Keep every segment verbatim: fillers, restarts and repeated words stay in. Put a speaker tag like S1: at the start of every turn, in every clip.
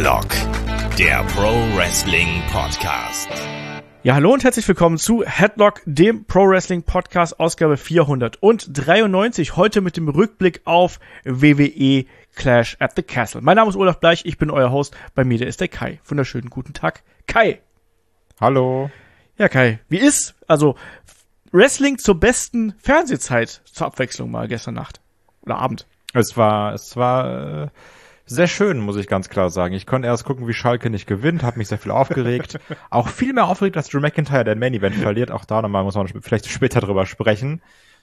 S1: Headlock, der Pro Wrestling Podcast.
S2: Ja, hallo und herzlich willkommen zu Headlock, dem Pro Wrestling Podcast, Ausgabe vierhundertdreiundneunzig. Heute mit dem Rückblick auf W W E Clash at the Castle. Mein Name ist Olaf Bleich, ich bin euer Host. Bei mir der ist der Kai. Wunderschönen guten Tag, Kai.
S3: Hallo.
S2: Ja, Kai, wie ist also Wrestling zur besten Fernsehzeit zur Abwechslung mal gestern Nacht oder Abend?
S3: Es war, es war äh, sehr schön, muss ich ganz klar sagen. Ich konnte erst gucken, wie Schalke nicht gewinnt, habe mich sehr viel aufgeregt. Auch viel mehr aufgeregt, dass Drew McIntyre den Main Event verliert. Auch da nochmal muss man vielleicht später drüber sprechen.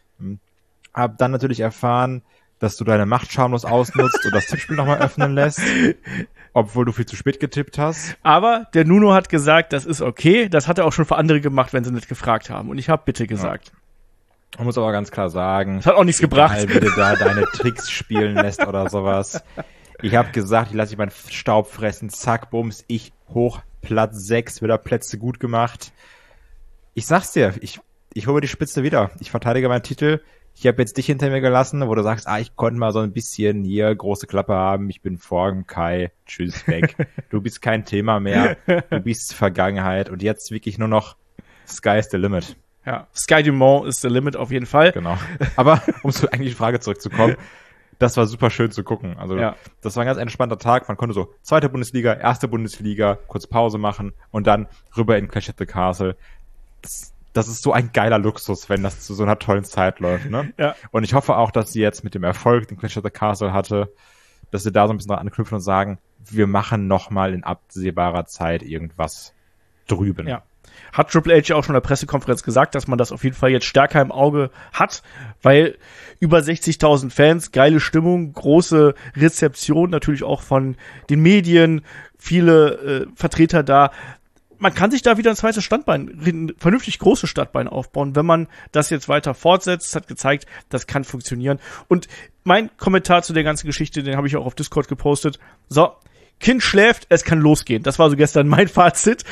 S3: Hab dann natürlich erfahren, dass du deine Macht schamlos ausnutzt und das Tippspiel nochmal öffnen lässt, obwohl du viel zu spät getippt hast.
S2: Aber der Nuno hat gesagt, das ist okay. Das hat er auch schon für andere gemacht, wenn sie nicht gefragt haben. Und ich habe bitte gesagt.
S3: Ja. Man muss aber ganz klar sagen,
S2: das hat auch nichts gebracht,
S3: wie du da deine Tricks spielen lässt oder sowas. Ich habe gesagt, ich lasse dich meinen Staub fressen, zack, bums, ich hoch, Platz sechs, wieder Plätze gut gemacht. Ich sag's dir, ich, ich hole die Spitze wieder. Ich verteidige meinen Titel. Ich habe jetzt dich hinter mir gelassen, wo du sagst, ah, ich konnte mal so ein bisschen hier große Klappe haben. Ich bin vorn, Kai, tschüss, weg. Du bist kein Thema mehr. Du bist Vergangenheit. Und jetzt wirklich nur noch Sky's the limit.
S2: Ja, Sky Dumont ist the limit auf jeden Fall.
S3: Genau. Aber um zur eigentlichen Frage zurückzukommen, das war super schön zu gucken. Also ja. Das war ein ganz entspannter Tag. Man konnte so zweite Bundesliga, erste Bundesliga, kurz Pause machen und dann rüber in Clash at the Castle. Das, das ist so ein geiler Luxus, wenn das zu so einer tollen Zeit läuft. Ne?
S2: Ja.
S3: Und ich hoffe auch, dass sie jetzt mit dem Erfolg, den Clash at the Castle hatte, dass sie da so ein bisschen dran anknüpfen und sagen, wir machen nochmal in absehbarer Zeit irgendwas drüben.
S2: Ja. Hat Triple H ja auch schon in der Pressekonferenz gesagt, dass man das auf jeden Fall jetzt stärker im Auge hat, weil über sechzigtausend Fans, geile Stimmung, große Rezeption, natürlich auch von den Medien, viele äh, Vertreter da. Man kann sich da wieder ein zweites Standbein, ein vernünftig großes Standbein aufbauen, wenn man das jetzt weiter fortsetzt. Hat gezeigt, das kann funktionieren. Und mein Kommentar zu der ganzen Geschichte, den habe ich auch auf Discord gepostet. So, Kind schläft, es kann losgehen. Das war so gestern mein Fazit,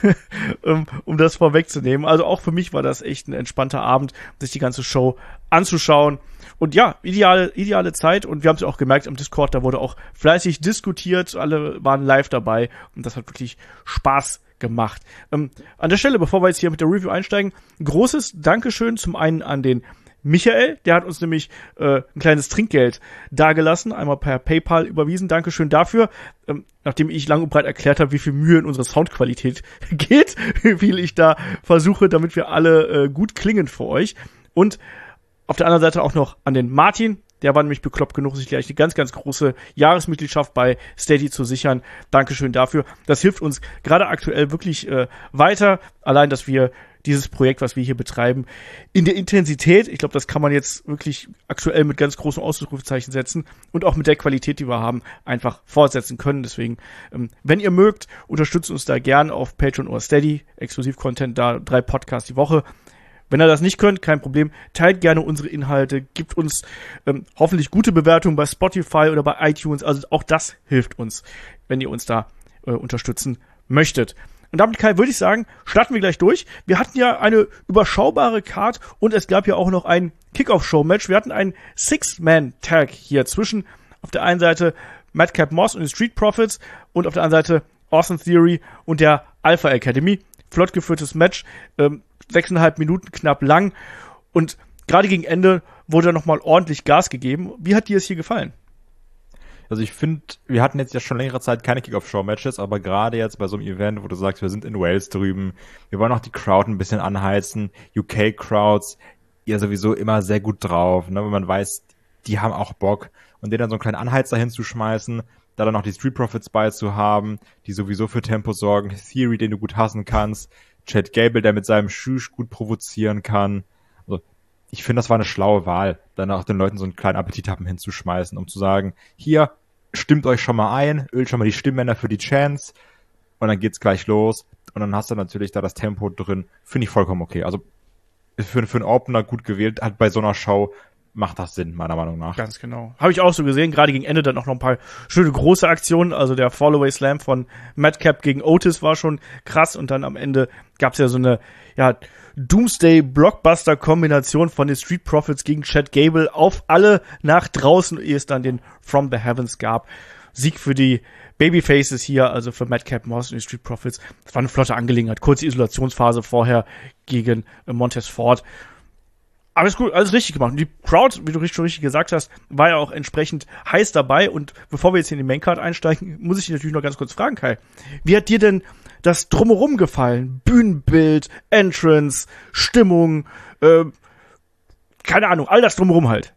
S2: um, um das vorwegzunehmen. Also auch für mich war das echt ein entspannter Abend, sich die ganze Show anzuschauen. Und ja, ideale, ideale Zeit. Und wir haben es ja auch gemerkt am Discord, da wurde auch fleißig diskutiert. Alle waren live dabei und das hat wirklich Spaß gemacht. Ähm, an der Stelle, bevor wir jetzt hier mit der Review einsteigen, großes Dankeschön zum einen an den Michael, der hat uns nämlich äh, ein kleines Trinkgeld dagelassen, einmal per PayPal überwiesen. Dankeschön dafür. Ähm, nachdem ich lang und breit erklärt habe, wie viel Mühe in unsere Soundqualität geht, wie viel ich da versuche, damit wir alle äh, gut klingen für euch. Und auf der anderen Seite auch noch an den Martin. Der war nämlich bekloppt genug, sich gleich eine ganz, ganz große Jahresmitgliedschaft bei Steady zu sichern. Dankeschön dafür. Das hilft uns gerade aktuell wirklich äh, weiter. Allein, dass wir dieses Projekt, was wir hier betreiben, in der Intensität, ich glaube, das kann man jetzt wirklich aktuell mit ganz großen Ausrufezeichen setzen und auch mit der Qualität, die wir haben, einfach fortsetzen können. Deswegen, ähm, wenn ihr mögt, unterstützt uns da gern auf Patreon oder Steady. Exklusiv-Content, da drei Podcasts die Woche. Wenn ihr das nicht könnt, kein Problem, teilt gerne unsere Inhalte, gibt uns ähm, hoffentlich gute Bewertungen bei Spotify oder bei iTunes. Also auch das hilft uns, wenn ihr uns da äh, unterstützen möchtet. Und damit, Kai, würde ich sagen, starten wir gleich durch. Wir hatten ja eine überschaubare Card und es gab ja auch noch ein Kickoff-Show-Match. Wir hatten einen Six-Man-Tag hier zwischen auf der einen Seite Madcap Moss und den Street Profits und auf der anderen Seite Austin Theory und der Alpha Academy. Flott geführtes Match, ähm, sechseinhalb Minuten knapp lang und gerade gegen Ende wurde nochmal ordentlich Gas gegeben. Wie hat dir es hier gefallen?
S3: Also ich finde, wir hatten jetzt ja schon längere Zeit keine Kick-Off-Show-Matches, aber gerade jetzt bei so einem Event, wo du sagst, wir sind in Wales drüben, wir wollen auch die Crowd ein bisschen anheizen, U K-Crowds, ja sowieso immer sehr gut drauf, ne, wenn man weiß, die haben auch Bock und denen dann so einen kleinen Anheizer hinzuschmeißen, da dann auch die Street Profits bei zu haben, die sowieso für Tempo sorgen, Theory, den du gut hassen kannst, Chad Gable, der mit seinem Schüch gut provozieren kann. Also ich finde, das war eine schlaue Wahl, dann auch den Leuten so einen kleinen Appetit haben hinzuschmeißen, um zu sagen, hier, stimmt euch schon mal ein, ölt schon mal die Stimmbänder für die Chance und dann geht's gleich los und dann hast du natürlich da das Tempo drin. Finde ich vollkommen okay. Also für, für einen Opener gut gewählt, hat bei so einer Show macht das Sinn, meiner Meinung nach.
S2: Ganz genau. Habe ich auch so gesehen, gerade gegen Ende dann auch noch ein paar schöne große Aktionen, also der Fallaway Slam von Madcap gegen Otis war schon krass und dann am Ende gab's ja so eine, ja, Doomsday-Blockbuster-Kombination von den Street Profits gegen Chad Gable auf alle nach draußen, ehe es dann den From the Heavens gab. Sieg für die Babyfaces hier, also für Madcap Moss und die Street Profits. Das war eine flotte Angelegenheit. Kurze Isolationsphase vorher gegen äh, Montez Ford. Alles gut, alles richtig gemacht. Und die Crowd, wie du richtig, schon richtig gesagt hast, war ja auch entsprechend heiß dabei. Und bevor wir jetzt in die Maincard einsteigen, muss ich dich natürlich noch ganz kurz fragen, Kai. Wie hat dir denn das Drumherum gefallen? Bühnenbild, Entrance, Stimmung, äh, keine Ahnung, all das Drumherum halt.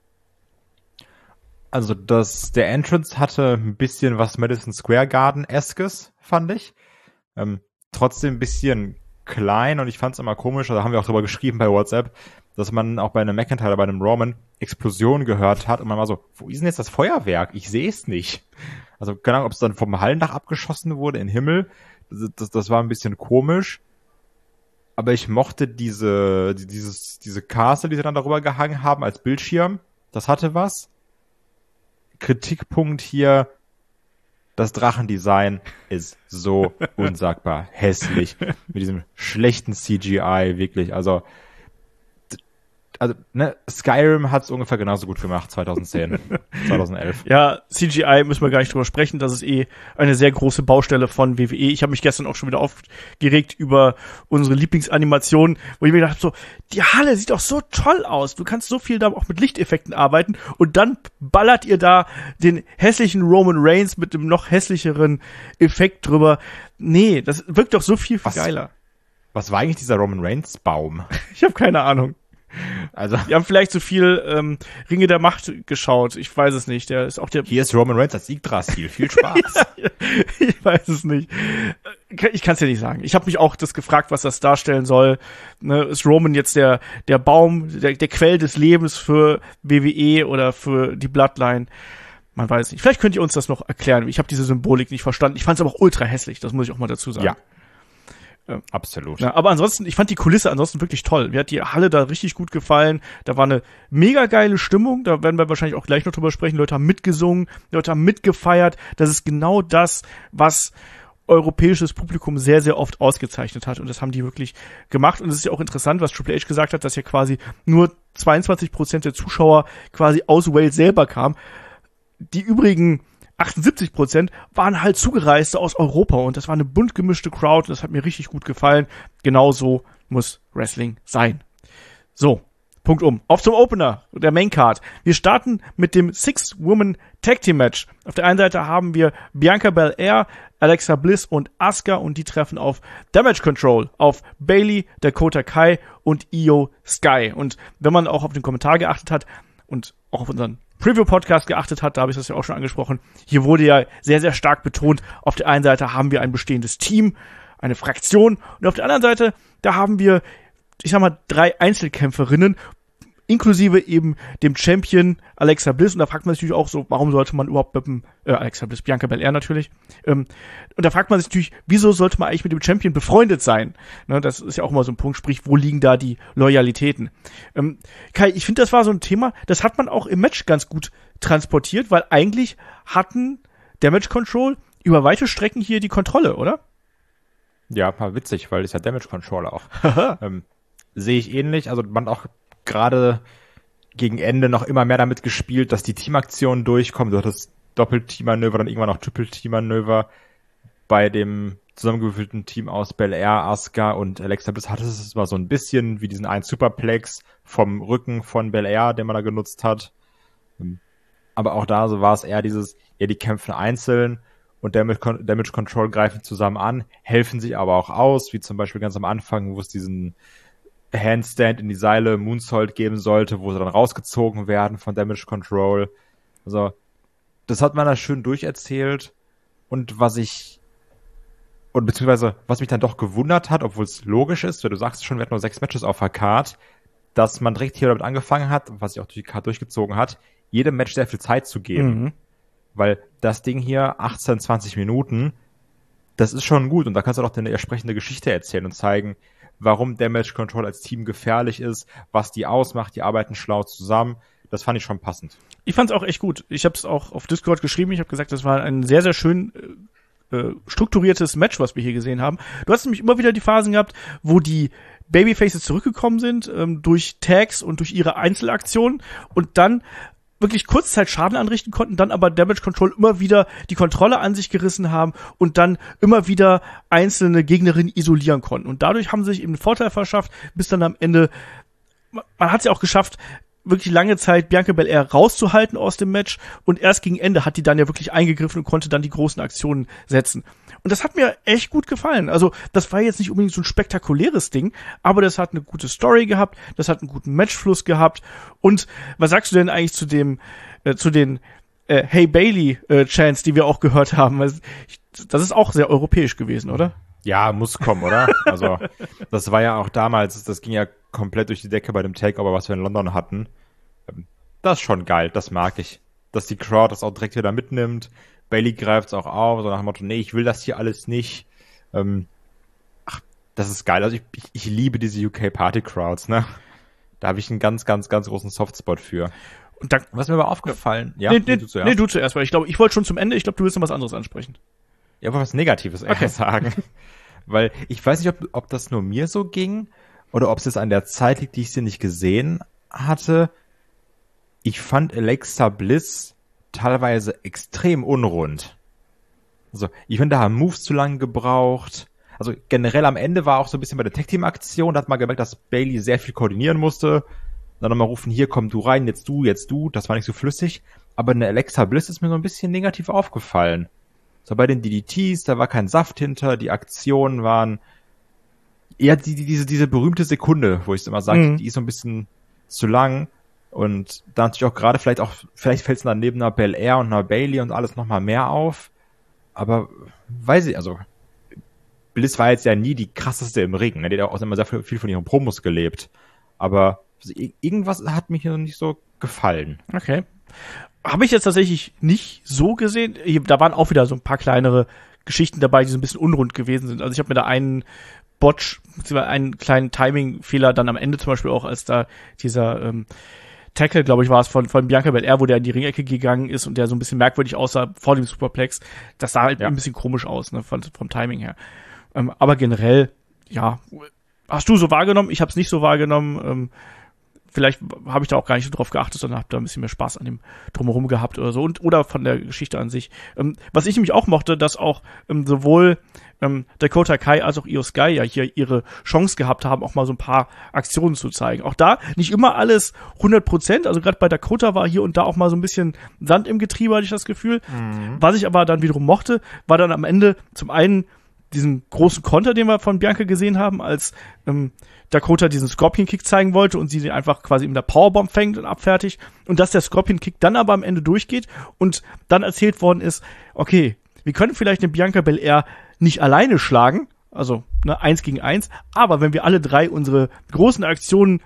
S3: Also das, der Entrance hatte ein bisschen was Madison Square Garden-eskes, fand ich. Ähm, trotzdem ein bisschen klein und ich fand es immer komisch, da haben wir auch drüber geschrieben bei WhatsApp, dass man auch bei einem McIntyre, bei einem Roman Explosion gehört hat und man war so, wo ist denn jetzt das Feuerwerk? Ich sehe es nicht. Also keine Ahnung, ob es dann vom Hallendach abgeschossen wurde in den Himmel. Das, das, das war ein bisschen komisch. Aber ich mochte diese, dieses, diese Castle, die sie dann darüber gehangen haben als Bildschirm. Das hatte was. Kritikpunkt hier, das Drachendesign ist so unsagbar hässlich. Mit diesem schlechten C G I, wirklich. Also, also ne, Skyrim hat's ungefähr genauso gut gemacht, zweitausendzehn, zweitausendelf.
S2: Ja, C G I müssen wir gar nicht drüber sprechen. Das ist eh eine sehr große Baustelle von W W E. Ich habe mich gestern auch schon wieder aufgeregt über unsere Lieblingsanimation, wo ich mir gedacht habe, so, die Halle sieht doch so toll aus. Du kannst so viel da auch mit Lichteffekten arbeiten und dann ballert ihr da den hässlichen Roman Reigns mit dem noch hässlicheren Effekt drüber. Nee, das wirkt doch so viel, viel
S3: was,
S2: geiler.
S3: Was war eigentlich dieser Roman Reigns Baum?
S2: Ich habe keine Ahnung.
S3: Also,
S2: die haben vielleicht zu viel ähm, Ringe der Macht geschaut. Ich weiß es nicht. Der ist auch der.
S3: Hier ist Roman Reigns als Yggdrasil. Viel Spaß.
S2: Ich weiß es nicht. Ich kann es dir nicht sagen. Ich habe mich auch das gefragt, was das darstellen soll. Ne, ist Roman jetzt der der Baum, der, der Quell des Lebens für W W E oder für die Bloodline? Man weiß nicht. Vielleicht könnt ihr uns das noch erklären. Ich habe diese Symbolik nicht verstanden. Ich fand es aber auch ultra hässlich. Das muss ich auch mal dazu sagen.
S3: Ja. Ja, absolut.
S2: Ja, aber ansonsten, ich fand die Kulisse ansonsten wirklich toll. Mir hat die Halle da richtig gut gefallen. Da war eine mega geile Stimmung. Da werden wir wahrscheinlich auch gleich noch drüber sprechen. Leute haben mitgesungen, Leute haben mitgefeiert. Das ist genau das, was europäisches Publikum sehr, sehr oft ausgezeichnet hat. Und das haben die wirklich gemacht. Und es ist ja auch interessant, was Triple H gesagt hat, dass ja quasi nur zweiundzwanzig Prozent der Zuschauer quasi aus Wales selber kamen. Die übrigen achtundsiebzig Prozent waren halt Zugereiste aus Europa und das war eine bunt gemischte Crowd und das hat mir richtig gut gefallen. Genauso muss Wrestling sein. So, Punkt um. Auf zum Opener der Maincard. Wir starten mit dem Six-Woman Tag Team Match. Auf der einen Seite haben wir Bianca Belair, Alexa Bliss und Asuka und die treffen auf Damage Control, auf Bayley, Dakota Kai und Io Sky. Und wenn man auch auf den Kommentar geachtet hat und auch auf unseren Preview-Podcast geachtet hat, da habe ich das ja auch schon angesprochen, hier wurde ja sehr, sehr stark betont, auf der einen Seite haben wir ein bestehendes Team, eine Fraktion und auf der anderen Seite, da haben wir, ich sag mal, drei Einzelkämpferinnen, inklusive eben dem Champion Alexa Bliss und da fragt man sich natürlich auch so, warum sollte man überhaupt mit dem, äh, Alexa Bliss, Bianca Belair natürlich, ähm, und da fragt man sich natürlich, wieso sollte man eigentlich mit dem Champion befreundet sein? Ne, das ist ja auch mal so ein Punkt, sprich, wo liegen da die Loyalitäten? Ähm, Kai, ich finde, das war so ein Thema, das hat man auch im Match ganz gut transportiert, weil eigentlich hatten Damage Control über weite Strecken hier die Kontrolle, oder?
S3: Ja, war witzig, weil ist ja Damage Control auch. ähm, sehe ich ähnlich, also man auch gerade gegen Ende noch immer mehr damit gespielt, dass die Teamaktionen durchkommen. Du hattest Doppel-Team-Manöver, dann irgendwann noch Triple-Team-Manöver. Bei dem zusammengewürfelten Team aus Belair, Asuka und Alexa Bliss hattest es mal so ein bisschen wie diesen einen Superplex vom Rücken von Belair, den man da genutzt hat. Aber auch da so war es eher dieses, ja, die kämpfen einzeln und Damage, Damage Control greifen zusammen an, helfen sich aber auch aus, wie zum Beispiel ganz am Anfang, wo es diesen Handstand in die Seile, Moonsault geben sollte, wo sie dann rausgezogen werden von Damage Control. Also, das hat man da schön durcherzählt. Und was ich, und beziehungsweise, was mich dann doch gewundert hat, obwohl es logisch ist, weil du sagst schon, wir hatten nur sechs Matches auf der Card, dass man direkt hier damit angefangen hat, was sich auch durch die Card durchgezogen hat, jedem Match sehr viel Zeit zu geben. Mhm. Weil das Ding hier, achtzehn, zwanzig Minuten, das ist schon gut. Und da kannst du doch eine entsprechende Geschichte erzählen und zeigen, warum Damage Control als Team gefährlich ist, was die ausmacht, die arbeiten schlau zusammen. Das fand ich schon passend.
S2: Ich fand es auch echt gut. Ich habe es auch auf Discord geschrieben. Ich habe gesagt, das war ein sehr, sehr schön äh, strukturiertes Match, was wir hier gesehen haben. Du hast nämlich immer wieder die Phasen gehabt, wo die Babyfaces zurückgekommen sind ähm, durch Tags und durch ihre Einzelaktionen und dann wirklich kurzzeit Schaden anrichten konnten, dann aber Damage Control immer wieder die Kontrolle an sich gerissen haben und dann immer wieder einzelne Gegnerinnen isolieren konnten. Und dadurch haben sie sich eben einen Vorteil verschafft, bis dann am Ende, man hat es ja auch geschafft, wirklich lange Zeit Bianca Belair rauszuhalten aus dem Match und erst gegen Ende hat die dann ja wirklich eingegriffen und konnte dann die großen Aktionen setzen. Und das hat mir echt gut gefallen. Also das war jetzt nicht unbedingt so ein spektakuläres Ding, aber das hat eine gute Story gehabt, das hat einen guten Matchfluss gehabt. Und was sagst du denn eigentlich zu dem, äh, zu den äh, Hey Bailey äh, Chants, die wir auch gehört haben? Das ist auch sehr europäisch gewesen, oder?
S3: Ja, muss kommen, oder? Also, das war ja auch damals, das ging ja komplett durch die Decke bei dem Takeover, was wir in London hatten. Das ist schon geil, das mag ich. Dass die Crowd das auch direkt wieder mitnimmt. Bailey greift es auch auf, so nach dem Motto, nee, ich will das hier alles nicht. Ähm, ach, das ist geil. Also ich, ich, ich liebe diese U K Party Crowds, ne? Da habe ich einen ganz, ganz, ganz großen Softspot für. Und da, was mir aber aufgefallen, ja,
S2: nee, nee,
S3: du zuerst.
S2: Nee, du zuerst, weil ich glaube, ich wollte schon zum Ende, ich glaube, du willst noch was anderes ansprechen.
S3: Ja, aber was Negatives eher
S2: okay.
S3: sagen. Weil ich weiß nicht, ob, ob das nur mir so ging oder ob es jetzt an der Zeit liegt, die ich sie nicht gesehen hatte. Ich fand Alexa Bliss teilweise extrem unrund. Also, ich finde, da haben Moves zu lange gebraucht. Also, generell am Ende war auch so ein bisschen bei der Tag-Team-Aktion, da hat man gemerkt, dass Bailey sehr viel koordinieren musste. Dann nochmal rufen, hier, komm du rein, jetzt du, jetzt du. Das war nicht so flüssig. Aber eine Alexa Bliss ist mir so ein bisschen negativ aufgefallen. So bei den D D Ts, da war kein Saft hinter, die Aktionen waren, ja, die, die, diese, diese berühmte Sekunde, wo ich es immer sage, mhm. die ist so ein bisschen zu lang. Und da natürlich auch gerade vielleicht auch, vielleicht fällt es dann neben einer Belair und einer Bailey und alles nochmal mehr auf. Aber weiß ich, also Bliss war jetzt ja nie die krasseste im Ring. Ne? Die hat auch immer sehr viel von ihren Promos gelebt. Aber irgendwas hat mir hier nicht so gefallen.
S2: Okay. Habe ich jetzt tatsächlich nicht so gesehen. Da waren auch wieder so ein paar kleinere Geschichten dabei, die so ein bisschen unrund gewesen sind. Also ich habe mir da einen Botch, beziehungsweise einen kleinen Timing-Fehler dann am Ende zum Beispiel auch, als da dieser ähm, Tackle, glaube ich, war es von, von Bianca Belair, wo der in die Ringecke gegangen ist und der so ein bisschen merkwürdig aussah vor dem Superplex. Das sah halt ja. ein bisschen komisch aus, ne, von, vom Timing her. Ähm, aber generell, ja, hast du so wahrgenommen? Ich habe es nicht so wahrgenommen. Ähm, vielleicht habe ich da auch gar nicht so drauf geachtet, sondern habe da ein bisschen mehr Spaß an dem Drumherum gehabt oder so. Und oder von der Geschichte an sich. Ähm, was ich nämlich auch mochte, dass auch ähm, sowohl ähm, Dakota Kai als auch Io Sky ja hier ihre Chance gehabt haben, auch mal so ein paar Aktionen zu zeigen. Auch da nicht immer alles hundert Prozent. Also gerade bei Dakota war hier und da auch mal so ein bisschen Sand im Getriebe, hatte ich das Gefühl. Mhm. Was ich aber dann wiederum mochte, war dann am Ende zum einen diesen großen Konter, den wir von Bianca gesehen haben, als ähm, Dakota diesen Scorpion-Kick zeigen wollte und sie den einfach quasi in der Powerbomb fängt und abfertigt und dass der Scorpion-Kick dann aber am Ende durchgeht und dann erzählt worden ist, okay, wir können vielleicht den Bianca Belair nicht alleine schlagen, also ne, eins gegen eins, aber wenn wir alle drei unsere großen Aktionen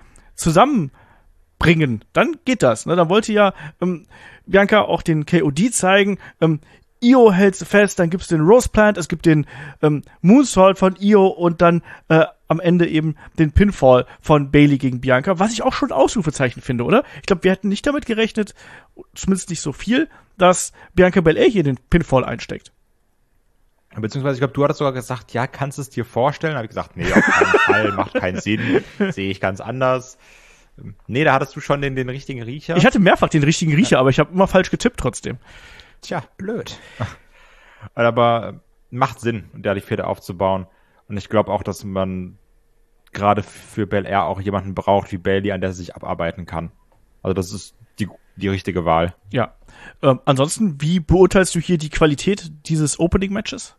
S2: zusammenbringen, dann geht das. Ne? Dann wollte ja ähm, Bianca auch den K O D zeigen, ähm, Io hält fest, dann gibt's den Rose Plant, es gibt den ähm, Moonsault von Io und dann äh, am Ende eben den Pinfall von Bailey gegen Bianca, was ich auch schon ein Ausrufezeichen finde, oder? Ich glaube, wir hätten nicht damit gerechnet, zumindest nicht so viel, dass Bianca Belair hier den Pinfall einsteckt.
S3: Beziehungsweise, ich glaube, du hattest sogar gesagt, ja, kannst du es dir vorstellen? Da habe ich gesagt, nee, auf keinen Fall, macht keinen Sinn, sehe ich ganz anders. Nee, da hattest du schon den, den richtigen Riecher.
S2: Ich hatte mehrfach den richtigen Riecher, ja. aber ich habe immer falsch getippt trotzdem.
S3: Tja, blöd. Aber macht Sinn, da die Fehde aufzubauen. Und ich glaube auch, dass man gerade für Belair auch jemanden braucht wie Bailey, an der sie sich abarbeiten kann. Also das ist die, die richtige Wahl.
S2: Ja. Ähm, ansonsten, wie beurteilst du hier die Qualität dieses Opening-Matches?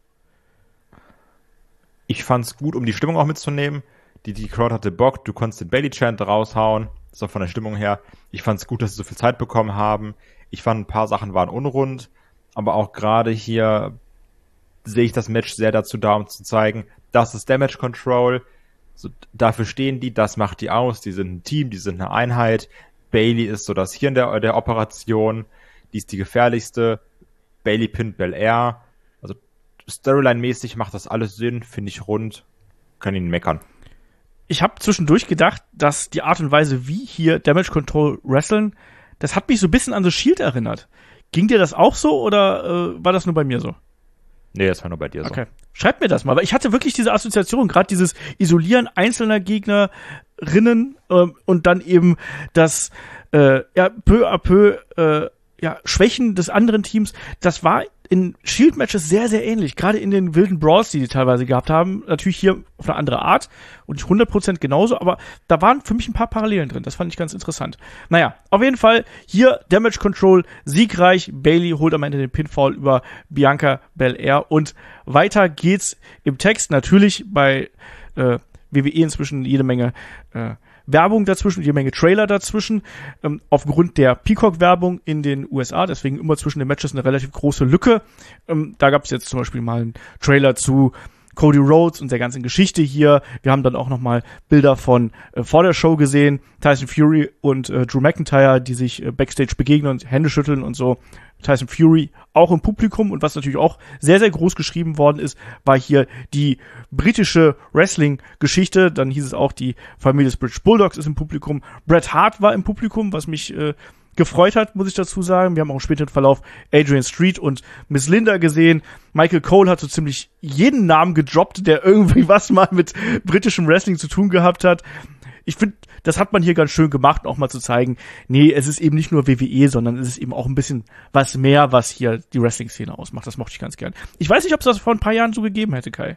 S3: Ich fand's gut, um die Stimmung auch mitzunehmen. Die, die Crowd hatte Bock, du konntest den Bailey-Chant raushauen. So von der Stimmung her. Ich fand's gut, dass sie so viel Zeit bekommen haben. Ich fand, ein paar Sachen waren unrund, aber auch gerade hier sehe ich das Match sehr dazu da, um zu zeigen, das ist Damage Control, so, dafür stehen die, das macht die aus, die sind ein Team, die sind eine Einheit, Bailey ist so das Hirn der, der Operation, die ist die gefährlichste, Bailey pinnt Belair, also Storyline-mäßig macht das alles Sinn, finde ich rund, kann ihn meckern.
S2: Ich habe zwischendurch gedacht, dass die Art und Weise, wie hier Damage Control wresteln, das hat mich so ein bisschen an The Shield erinnert. Ging dir das auch so oder äh, war das nur bei mir so?
S3: Nee, das war nur bei dir so.
S2: Okay. Schreib mir das mal, weil ich hatte wirklich diese Assoziation, gerade dieses Isolieren einzelner Gegnerinnen äh, und dann eben das äh, ja, peu à peu äh, ja, Schwächen des anderen Teams, das war in Shield-Matches sehr, sehr ähnlich. Gerade in den wilden Brawls, die die teilweise gehabt haben. Natürlich hier auf eine andere Art und nicht hundert Prozent genauso, aber da waren für mich ein paar Parallelen drin. Das fand ich ganz interessant. Naja, auf jeden Fall hier Damage Control siegreich. Bayley holt am Ende den Pinfall über Bianca Belair und weiter geht's im Text. Natürlich bei äh, W W E inzwischen jede Menge äh, Werbung dazwischen, jede Menge Trailer dazwischen, ähm, aufgrund der Peacock-Werbung in den U S A, deswegen immer zwischen den Matches eine relativ große Lücke. Ähm, da gab es jetzt zum Beispiel mal einen Trailer zu Cody Rhodes und der ganzen Geschichte hier. Wir haben dann auch nochmal Bilder von äh, vor der Show gesehen, Tyson Fury und äh, Drew McIntyre, die sich äh, Backstage begegnen und Hände schütteln und so. Tyson Fury auch im Publikum, und was natürlich auch sehr, sehr groß geschrieben worden ist, war hier die britische Wrestling-Geschichte. Dann hieß es auch, die Familie des British Bulldogs ist im Publikum. Bret Hart war im Publikum, was mich äh, gefreut hat, muss ich dazu sagen. Wir haben auch im späteren Verlauf Adrian Street und Miss Linda gesehen. Michael Cole hat so ziemlich jeden Namen gedroppt, der irgendwie was mal mit britischem Wrestling zu tun gehabt hat. Ich finde, das hat man hier ganz schön gemacht, auch mal zu zeigen, nee, es ist eben nicht nur W W E, sondern es ist eben auch ein bisschen was mehr, was hier die Wrestling-Szene ausmacht. Das mochte ich ganz gern. Ich weiß nicht, ob es das vor ein paar Jahren so gegeben hätte, Kai.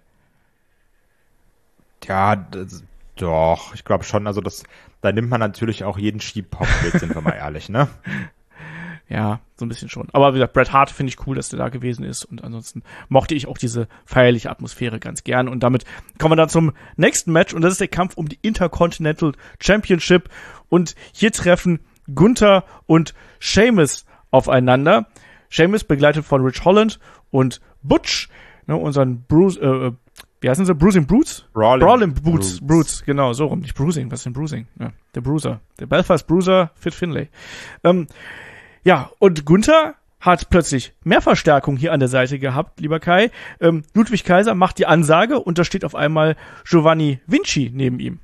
S3: Ja, das, doch, ich glaube schon. Also das, da nimmt man natürlich auch jeden Schieb-Pop mit, sind wir mal ehrlich, ne?
S2: Ja, so ein bisschen schon. Aber wie gesagt, Bret Hart finde ich cool, dass der da gewesen ist. Und ansonsten mochte ich auch diese feierliche Atmosphäre ganz gern. Und damit kommen wir dann zum nächsten Match. Und das ist der Kampf um die Intercontinental Championship. Und hier treffen Gunther und Sheamus aufeinander. Sheamus begleitet von Rich Holland und Butch, ne, unseren Bruce, äh, wie heißen sie? Bruising Brutes?
S3: Brawling,
S2: Brawling Brutes.
S3: Brutes.
S2: Brutes, genau, so rum. Nicht Bruising, was ist denn Bruising? Ja, der Bruiser. Der Belfast Bruiser, Fit Finlay. Ähm, Ja, und Gunther hat plötzlich mehr Verstärkung hier an der Seite gehabt, lieber Kai. Ähm, Ludwig Kaiser macht die Ansage und da steht auf einmal Giovanni Vinci neben ihm.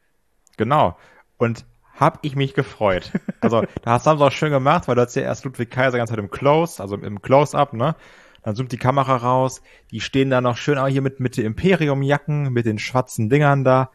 S3: Genau. Und hab ich mich gefreut. Also, da hast du es auch schön gemacht, weil du hast ja erst Ludwig Kaiser die ganze Zeit im Close, also im Close-Up, ne? Dann zoomt die Kamera raus. Die stehen da noch schön auch hier mit, mit den Imperium-Jacken, mit den schwarzen Dingern da.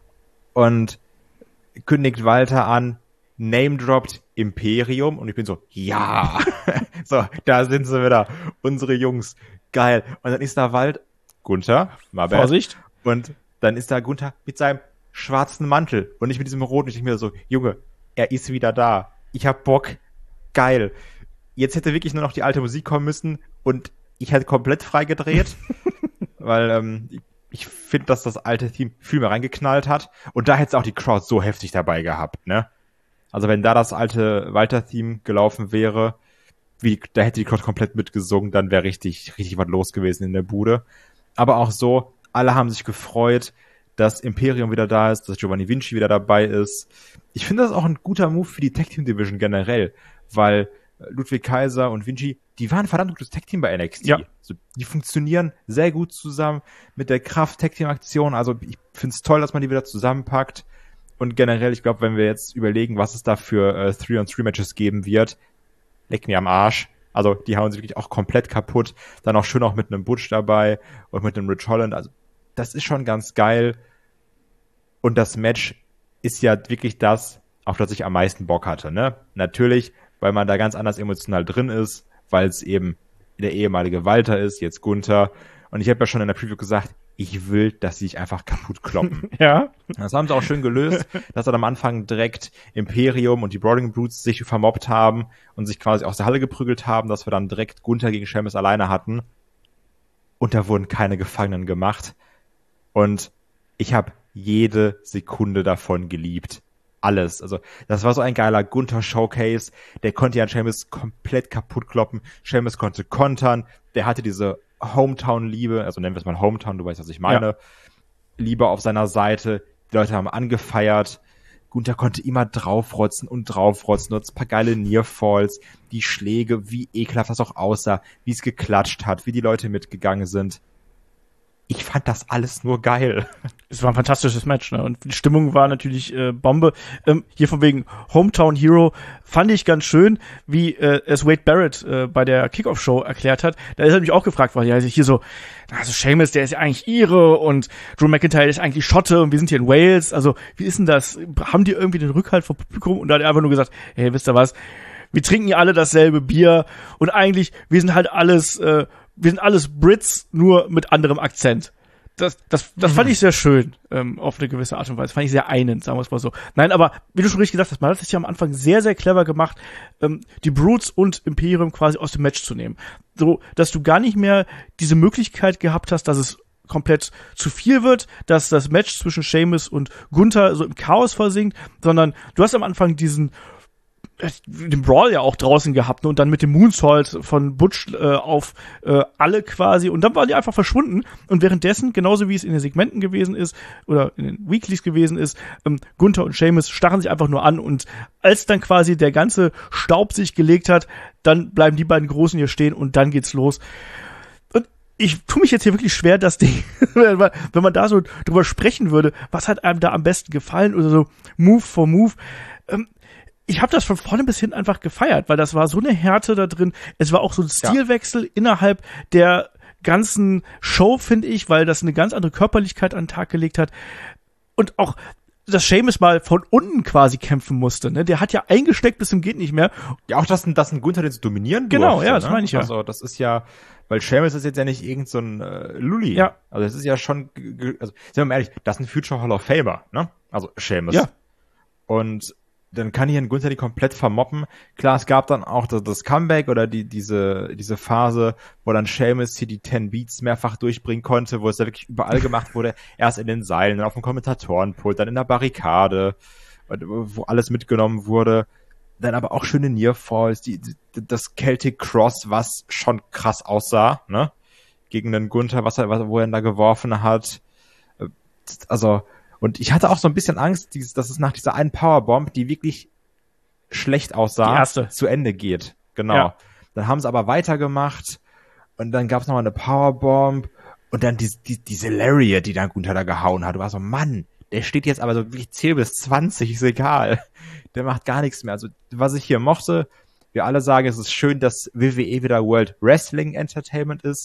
S3: Und kündigt Walter an, name-droppt Imperium, und ich bin so, ja, so, da sind sie wieder, unsere Jungs, geil. Und dann ist da Wald, Gunther, my bad.
S2: Vorsicht.
S3: Und dann ist da Gunther mit seinem schwarzen Mantel und nicht mit diesem roten. Ich denke mir so, Junge, er ist wieder da. Ich hab Bock, geil. Jetzt hätte wirklich nur noch die alte Musik kommen müssen und ich hätte komplett freigedreht, weil ähm, ich, ich finde, dass das alte Theme viel mehr reingeknallt hat, und da hätte es auch die Crowd so heftig dabei gehabt, ne? Also wenn da das alte Walter-Theme gelaufen wäre, wie, da hätte die Crowd komplett mitgesungen, dann wäre richtig, richtig was los gewesen in der Bude. Aber auch so, alle haben sich gefreut, dass Imperium wieder da ist, dass Giovanni Vinci wieder dabei ist. Ich finde das auch ein guter Move für die Tag-Team-Division generell, weil Ludwig Kaiser und Vinci, die waren verdammt gutes Tag-Team bei N X T.
S2: Ja.
S3: Also, die funktionieren sehr gut zusammen mit der Kraft-Tag-Team-Aktion. Also ich finde es toll, dass man die wieder zusammenpackt. Und generell, ich glaube, wenn wir jetzt überlegen, was es da für äh, Three-on-Three-Matches geben wird, leck mir am Arsch. Also die hauen sich wirklich auch komplett kaputt. Dann auch schön auch mit einem Butch dabei und mit einem Rich Holland. Also das ist schon ganz geil. Und das Match ist ja wirklich das, auf das ich am meisten Bock hatte, ne? Natürlich, weil man da ganz anders emotional drin ist, weil es eben der ehemalige Walter ist, jetzt Gunther. Und ich habe ja schon in der Preview gesagt, ich will, dass sie sich einfach kaputt kloppen.
S2: Ja.
S3: Das haben sie auch schön gelöst, dass dann am Anfang direkt Imperium und die Brawling Brutes sich vermobbt haben und sich quasi aus der Halle geprügelt haben, dass wir dann direkt Gunther gegen Sheamus alleine hatten. Und da wurden keine Gefangenen gemacht. Und ich habe jede Sekunde davon geliebt. Alles. Also das war so ein geiler Gunther-Showcase. Der konnte ja Sheamus komplett kaputt kloppen. Sheamus konnte kontern. Der hatte diese Hometown-Liebe, also nennen wir es mal Hometown, du weißt, was ich meine, ja. Liebe auf seiner Seite. Die Leute haben angefeiert. Gunther konnte immer draufrotzen und draufrotzen. Du hattest ein paar geile Nearfalls, die Schläge, wie ekelhaft das auch aussah, wie es geklatscht hat, wie die Leute mitgegangen sind. Ich fand das alles nur geil.
S2: es war ein fantastisches Match, ne? Und die Stimmung war natürlich äh, Bombe. Ähm, hier von wegen Hometown Hero fand ich ganz schön, wie äh, es Wade Barrett äh, bei der Kickoff-Show erklärt hat. Da ist er mich auch gefragt worden, ja, also hier so, also Sheamus, der ist ja eigentlich Ire und Drew McIntyre ist eigentlich Schotte und wir sind hier in Wales. Also wie ist denn das? Haben die irgendwie den Rückhalt vom Publikum? Und da hat er einfach nur gesagt, hey, wisst ihr was? Wir trinken ja alle dasselbe Bier und eigentlich, wir sind halt alles, äh, wir sind alles Brits, nur mit anderem Akzent. Das, das, das fand ich sehr schön, ähm, auf eine gewisse Art und Weise. Fand ich sehr einend, sagen wir es mal so. Nein, aber wie du schon richtig gesagt hast, man hat es ja am Anfang sehr, sehr clever gemacht, ähm, die Brutes und Imperium quasi aus dem Match zu nehmen. So, dass du gar nicht mehr diese Möglichkeit gehabt hast, dass es komplett zu viel wird, dass das Match zwischen Sheamus und Gunther so im Chaos versinkt, sondern du hast am Anfang diesen den Brawl ja auch draußen gehabt, ne? Und dann mit dem Moonsault von Butch äh, auf äh, alle quasi und dann waren die einfach verschwunden und währenddessen, genauso wie es in den Segmenten gewesen ist oder in den Weeklies gewesen ist, ähm, Gunther und Sheamus starren sich einfach nur an und als dann quasi der ganze Staub sich gelegt hat, dann bleiben die beiden Großen hier stehen und dann geht's los. Und ich tue mich jetzt hier wirklich schwer, das Ding, wenn man da so drüber sprechen würde, was hat einem da am besten gefallen oder so Move for Move. Ähm, Ich habe das von vorne bis hinten einfach gefeiert, weil das war so eine Härte da drin. Es war auch so ein Stilwechsel ja. innerhalb der ganzen Show, finde ich, weil das eine ganz andere Körperlichkeit an den Tag gelegt hat. Und auch, dass Sheamus mal von unten quasi kämpfen musste. Ne? Der hat ja eingesteckt bis zum geht nicht mehr.
S3: Ja, auch, dass, dass ein Gunther den zu dominieren
S2: Genau,
S3: durfte,
S2: ja, das
S3: ne?
S2: meine ich ja.
S3: Also das ist ja, weil Sheamus ist jetzt ja nicht irgend so ein äh, Lulli.
S2: Ja.
S3: Also das ist ja schon, also sind wir mal ehrlich, das ist ein Future Hall of Famer, ne? Also Sheamus.
S2: Ja.
S3: Und dann kann hier ein Gunther die komplett vermoppen. Klar, es gab dann auch das, das Comeback oder die diese diese Phase, wo dann Sheamus hier die zehn Beats mehrfach durchbringen konnte, wo es da wirklich überall gemacht wurde. Erst in den Seilen, dann auf dem Kommentatorenpult, dann in der Barrikade, wo alles mitgenommen wurde. Dann aber auch schöne Nearfalls, die, die, das Celtic Cross, was schon krass aussah, ne? Gegen den Gunther, was er, was, wo er ihn da geworfen hat. Also, und ich hatte auch so ein bisschen Angst, dieses, dass es nach dieser einen Powerbomb, die wirklich schlecht aussah, zu Ende geht. Genau. Ja. Dann haben sie aber weitergemacht und dann gab es noch mal eine Powerbomb und dann die, die, diese Lariat, die dann Gunther da gehauen hat. Du war so, Mann, der steht jetzt aber so wirklich zehn bis zwanzig, ist egal. Der macht gar nichts mehr. Also, was ich hier mochte, wir alle sagen, es ist schön, dass W W E wieder World Wrestling Entertainment ist.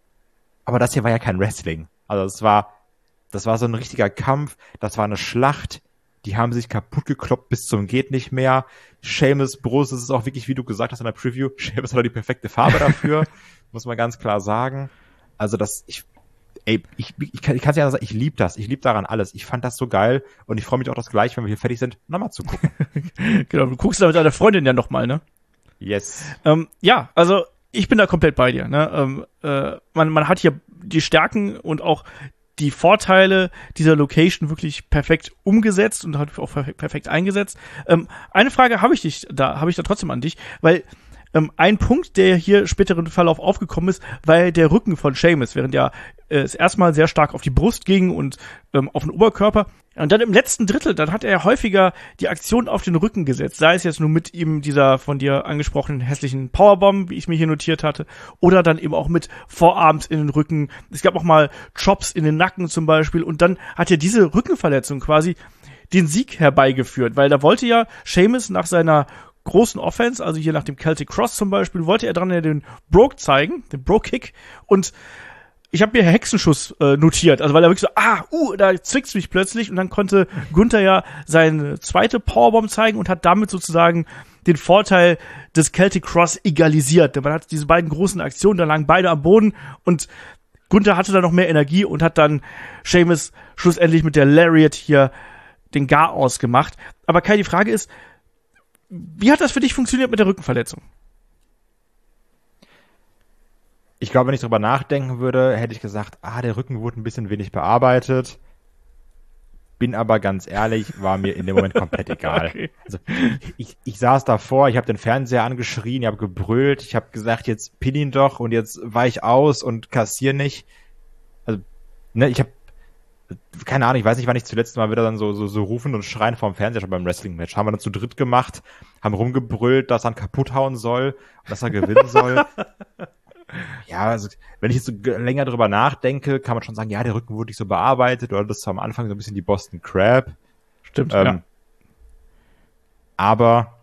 S3: Aber das hier war ja kein Wrestling. Also, es war Das war so ein richtiger Kampf, das war eine Schlacht, die haben sich kaputt gekloppt bis zum geht nicht mehr. Sheamus Bros, das ist auch wirklich, wie du gesagt hast in der Preview, Sheamus hat die perfekte Farbe dafür, muss man ganz klar sagen. Also das, ich, ey, ich, ich kann es ja sagen, ich liebe das, ich liebe daran alles. Ich fand das so geil und ich freue mich auch das gleich, wenn wir hier fertig sind, nochmal zu gucken.
S2: Genau, du guckst da mit deiner Freundin ja nochmal, ne?
S3: Yes.
S2: Ähm, ja, also ich bin da komplett bei dir, ne? Ähm, äh, man, man hat hier die Stärken und auch die Vorteile dieser Location wirklich perfekt umgesetzt und hat auch perfekt eingesetzt. Ähm, eine Frage habe ich dich da, habe ich da trotzdem an dich, weil ähm, ein Punkt, der hier späteren Verlauf aufgekommen ist, weil der Rücken von Sheamus, während ja äh, es erstmal sehr stark auf die Brust ging und ähm, auf den Oberkörper. Und dann im letzten Drittel, dann hat er häufiger die Aktion auf den Rücken gesetzt. Sei es jetzt nur mit ihm dieser von dir angesprochenen hässlichen Powerbomb, wie ich mir hier notiert hatte, oder dann eben auch mit Vorarms in den Rücken. Es gab auch mal Chops in den Nacken zum Beispiel. Und dann hat er diese Rückenverletzung quasi den Sieg herbeigeführt, weil da wollte ja Sheamus nach seiner großen Offense, also hier nach dem Celtic Cross zum Beispiel, wollte er dran ja den Brogue zeigen, den Brogue-Kick. Und ich habe mir Hexenschuss äh, notiert, also weil er wirklich so, ah, uh, da zwickt's mich plötzlich und dann konnte Gunther ja seine zweite Powerbomb zeigen und hat damit sozusagen den Vorteil des Celtic Cross egalisiert. Man hat diese beiden großen Aktionen, da lagen beide am Boden und Gunther hatte dann noch mehr Energie und hat dann Sheamus schlussendlich mit der Lariat hier den Gar ausgemacht. Aber Kai, die Frage ist, wie hat das für dich funktioniert mit der Rückenverletzung?
S3: Ich glaube, wenn ich drüber nachdenken würde, hätte ich gesagt, ah, der Rücken wurde ein bisschen wenig bearbeitet. Bin aber ganz ehrlich, war mir in dem Moment komplett egal. Okay. Also, ich, ich saß davor, ich habe den Fernseher angeschrien, ich habe gebrüllt, ich habe gesagt, jetzt pin ihn doch und jetzt weich aus und kassier nicht. Also, ne, ich habe keine Ahnung, ich weiß nicht, wann ich zuletzt mal wieder dann so, so, so rufen und schreien vorm Fernseher schon beim Wrestling-Match. Haben wir dann zu dritt gemacht, haben rumgebrüllt, dass er ihn kaputt hauen soll, dass er gewinnen soll. Ja, also wenn ich jetzt so länger drüber nachdenke, kann man schon sagen, ja, der Rücken wurde nicht so bearbeitet, oder das war am Anfang so ein bisschen die Boston Crab.
S2: Stimmt,
S3: ähm,
S2: ja.
S3: Aber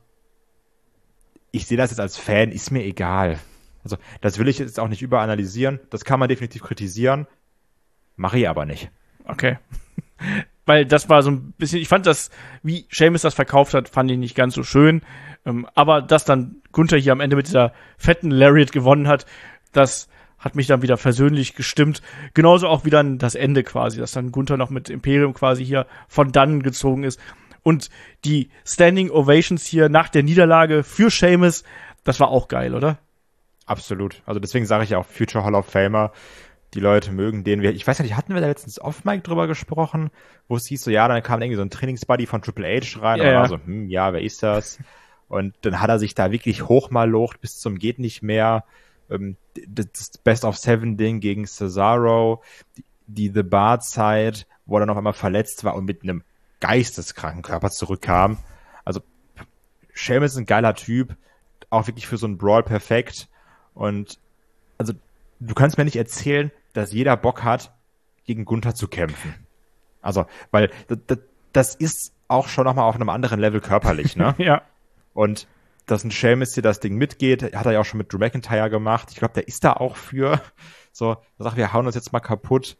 S3: ich sehe das jetzt als Fan, ist mir egal. Also das will ich jetzt auch nicht überanalysieren. Das kann man definitiv kritisieren. Mache ich aber nicht.
S2: Okay. Weil das war so ein bisschen, ich fand das, wie Sheamus das verkauft hat, fand ich nicht ganz so schön. Ähm, aber dass dann Gunther hier am Ende mit dieser fetten Lariat gewonnen hat, das hat mich dann wieder versöhnlich gestimmt. Genauso auch wie dann das Ende quasi, dass dann Gunther noch mit Imperium quasi hier von dannen gezogen ist. Und die Standing Ovations hier nach der Niederlage für Sheamus, das war auch geil, oder?
S3: Absolut. Also deswegen sage ich ja auch Future Hall of Famer. Die Leute mögen den. Ich weiß nicht, hatten wir da letztens off-Mic drüber gesprochen, wo es hieß so, ja, dann kam irgendwie so ein Trainingsbuddy von Triple H rein
S2: Ja,
S3: und
S2: ja.
S3: war so, hm, ja, wer ist das? Und dann hat er sich da wirklich hochmalocht bis zum geht nicht mehr. Ähm, das Best of Seven Ding gegen Cesaro, die, die The Bar-Zeit, wo er dann auf einmal verletzt war und mit einem geisteskranken Körper zurückkam. Also Sheamus ist ein geiler Typ, auch wirklich für so einen Brawl perfekt. Und also du kannst mir nicht erzählen, dass jeder Bock hat, gegen Gunther zu kämpfen. Also, weil das, das ist auch schon nochmal auf einem anderen Level körperlich, ne?
S2: Ja.
S3: Und dass ein Sheamus hier das Ding mitgeht, hat er ja auch schon mit Drew McIntyre gemacht. Ich glaube, der ist da auch für. So, da sagt, wir hauen uns jetzt mal kaputt.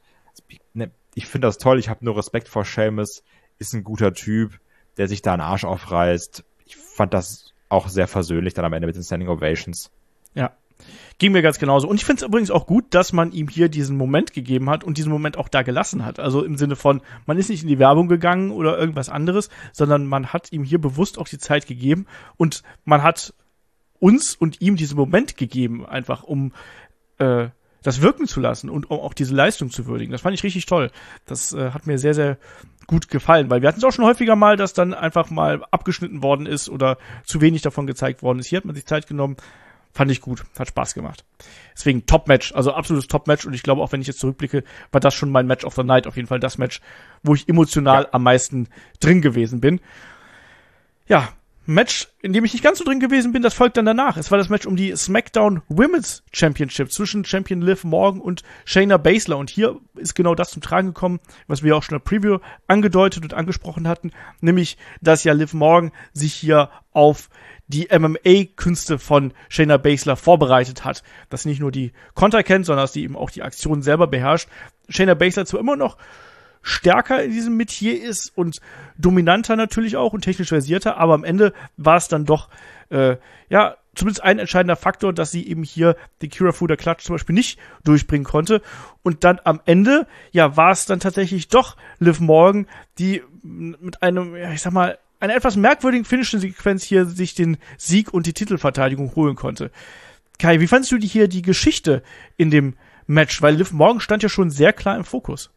S3: Ich finde das toll, ich habe nur Respekt vor Sheamus. Ist ein guter Typ, der sich da einen Arsch aufreißt. Ich fand das auch sehr versöhnlich dann am Ende mit den Standing Ovations.
S2: Ja. Ging mir ganz genauso. Und ich finde es übrigens auch gut, dass man ihm hier diesen Moment gegeben hat und diesen Moment auch da gelassen hat. Also im Sinne von, man ist nicht in die Werbung gegangen oder irgendwas anderes, sondern man hat ihm hier bewusst auch die Zeit gegeben und man hat uns und ihm diesen Moment gegeben, einfach um äh, das wirken zu lassen und um auch diese Leistung zu würdigen. Das fand ich richtig toll. Das äh, hat mir sehr, sehr gut gefallen, weil wir hatten es auch schon häufiger mal, dass dann einfach mal abgeschnitten worden ist oder zu wenig davon gezeigt worden ist. Hier hat man sich Zeit genommen. Fand ich gut, hat Spaß gemacht. Deswegen Top-Match, also absolutes Top-Match und ich glaube auch, wenn ich jetzt zurückblicke, war das schon mein Match of the Night, auf jeden Fall das Match, wo ich emotional ja. am meisten drin gewesen bin. Ja, Match, in dem ich nicht ganz so drin gewesen bin, das folgt dann danach. Es war das Match um die SmackDown Women's Championship zwischen Champion Liv Morgan und Shayna Baszler und hier ist genau das zum Tragen gekommen, was wir auch schon in der Preview angedeutet und angesprochen hatten, nämlich, dass ja Liv Morgan sich hier auf die M M A-Künste von Shayna Baszler vorbereitet hat. Dass sie nicht nur die Konter kennt, sondern dass sie eben auch die Aktionen selber beherrscht. Shayna Baszler zwar immer noch stärker in diesem Metier ist und dominanter natürlich auch und technisch versierter, aber am Ende war es dann doch, äh, ja, zumindest ein entscheidender Faktor, dass sie eben hier die Kirifuda Clutch zum Beispiel nicht durchbringen konnte. Und dann am Ende, ja, war es dann tatsächlich doch Liv Morgan, die mit einem, ja, ich sag mal, einer etwas merkwürdigen Finishing-Sequenz hier sich den Sieg und die Titelverteidigung holen konnte. Kai, wie fandst du die hier die Geschichte in dem Match? Weil Liv Morgan stand ja schon sehr klar im Fokus.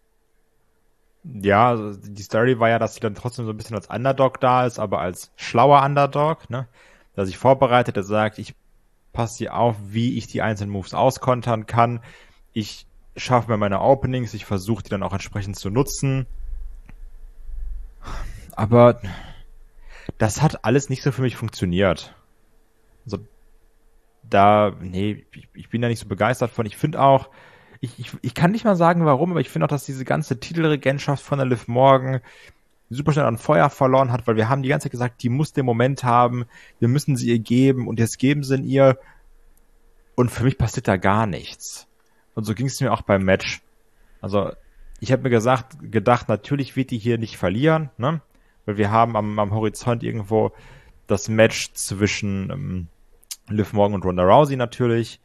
S3: Ja, also die Story war ja, dass sie dann trotzdem so ein bisschen als Underdog da ist, aber als schlauer Underdog, ne? Dass sich vorbereitet, der sagt, ich passe sie auf, wie ich die einzelnen Moves auskontern kann. Ich schaffe mir meine Openings, ich versuche die dann auch entsprechend zu nutzen. Aber das hat alles nicht so für mich funktioniert. Also da, nee, ich, ich bin da nicht so begeistert von. Ich finde auch, ich, ich, ich kann nicht mal sagen, warum, aber ich finde auch, dass diese ganze Titelregentschaft von der Liv Morgan super schnell an Feuer verloren hat, weil wir haben die ganze Zeit gesagt, die muss den Moment haben, wir müssen sie ihr geben und jetzt geben sie ihn ihr und für mich passiert da gar nichts. Und so ging es mir auch beim Match. Also ich habe mir gesagt, gedacht, natürlich wird die hier nicht verlieren, ne? Weil wir haben am, am Horizont irgendwo das Match zwischen ähm, Liv Morgan und Ronda Rousey natürlich.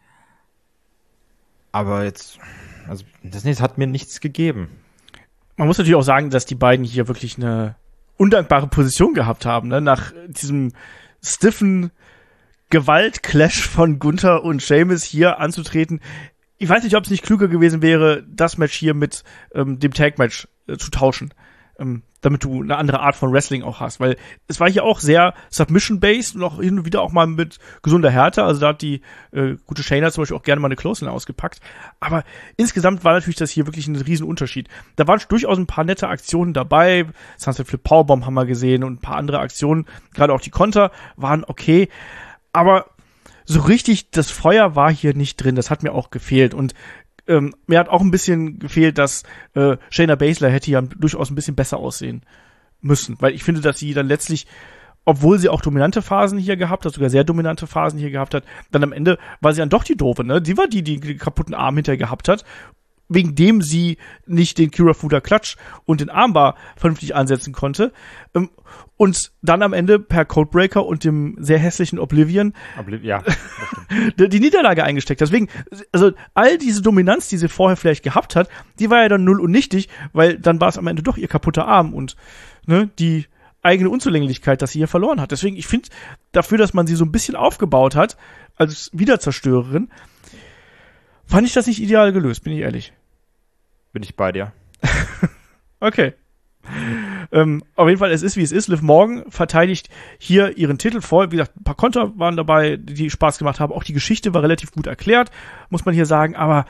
S3: Aber jetzt, also das, das hat mir nichts gegeben.
S2: Man muss natürlich auch sagen, dass die beiden hier wirklich eine undankbare Position gehabt haben, ne? Nach diesem stiffen Gewalt-Clash von Gunther und Sheamus hier anzutreten. Ich weiß nicht, ob es nicht klüger gewesen wäre, das Match hier mit ähm, dem Tag-Match äh, zu tauschen. Ähm, damit du eine andere Art von Wrestling auch hast, weil es war hier auch sehr Submission-based und auch hin und wieder auch mal mit gesunder Härte, also da hat die äh, gute Shayna zum Beispiel auch gerne mal eine Clothesline ausgepackt, aber insgesamt war natürlich das hier wirklich ein riesen Unterschied. Da waren durchaus ein paar nette Aktionen dabei, Sunset Flip Powerbomb haben wir gesehen und ein paar andere Aktionen, gerade auch die Konter waren okay, aber so richtig, das Feuer war hier nicht drin. Das hat mir auch gefehlt. Und ähm, mir hat auch ein bisschen gefehlt, dass äh, Shayna Baszler hätte ja durchaus ein bisschen besser aussehen müssen. Weil ich finde, dass sie dann letztlich, obwohl sie auch dominante Phasen hier gehabt hat, sogar sehr dominante Phasen hier gehabt hat, dann am Ende war sie dann doch die Doofe, ne? Sie war die, die den kaputten Arm hinterher gehabt hat, wegen dem sie nicht den Kirifuda Clutch und den Armbar vernünftig ansetzen konnte. Und dann am Ende per Codebreaker und dem sehr hässlichen Oblivion
S3: Obliv- ja,
S2: die Niederlage eingesteckt. Deswegen, also all diese Dominanz, die sie vorher vielleicht gehabt hat, die war ja dann null und nichtig, weil dann war es am Ende doch ihr kaputter Arm und ne, die eigene Unzulänglichkeit, dass sie hier verloren hat. Deswegen, ich finde, dafür, dass man sie so ein bisschen aufgebaut hat, als Wiederzerstörerin, fand ich das nicht ideal gelöst, bin ich ehrlich.
S3: Bin ich bei dir.
S2: Okay. ähm, auf jeden Fall, es ist, wie es ist. Liv Morgan verteidigt hier ihren Titel voll. Wie gesagt, ein paar Konter waren dabei, die Spaß gemacht haben. Auch die Geschichte war relativ gut erklärt, muss man hier sagen. Aber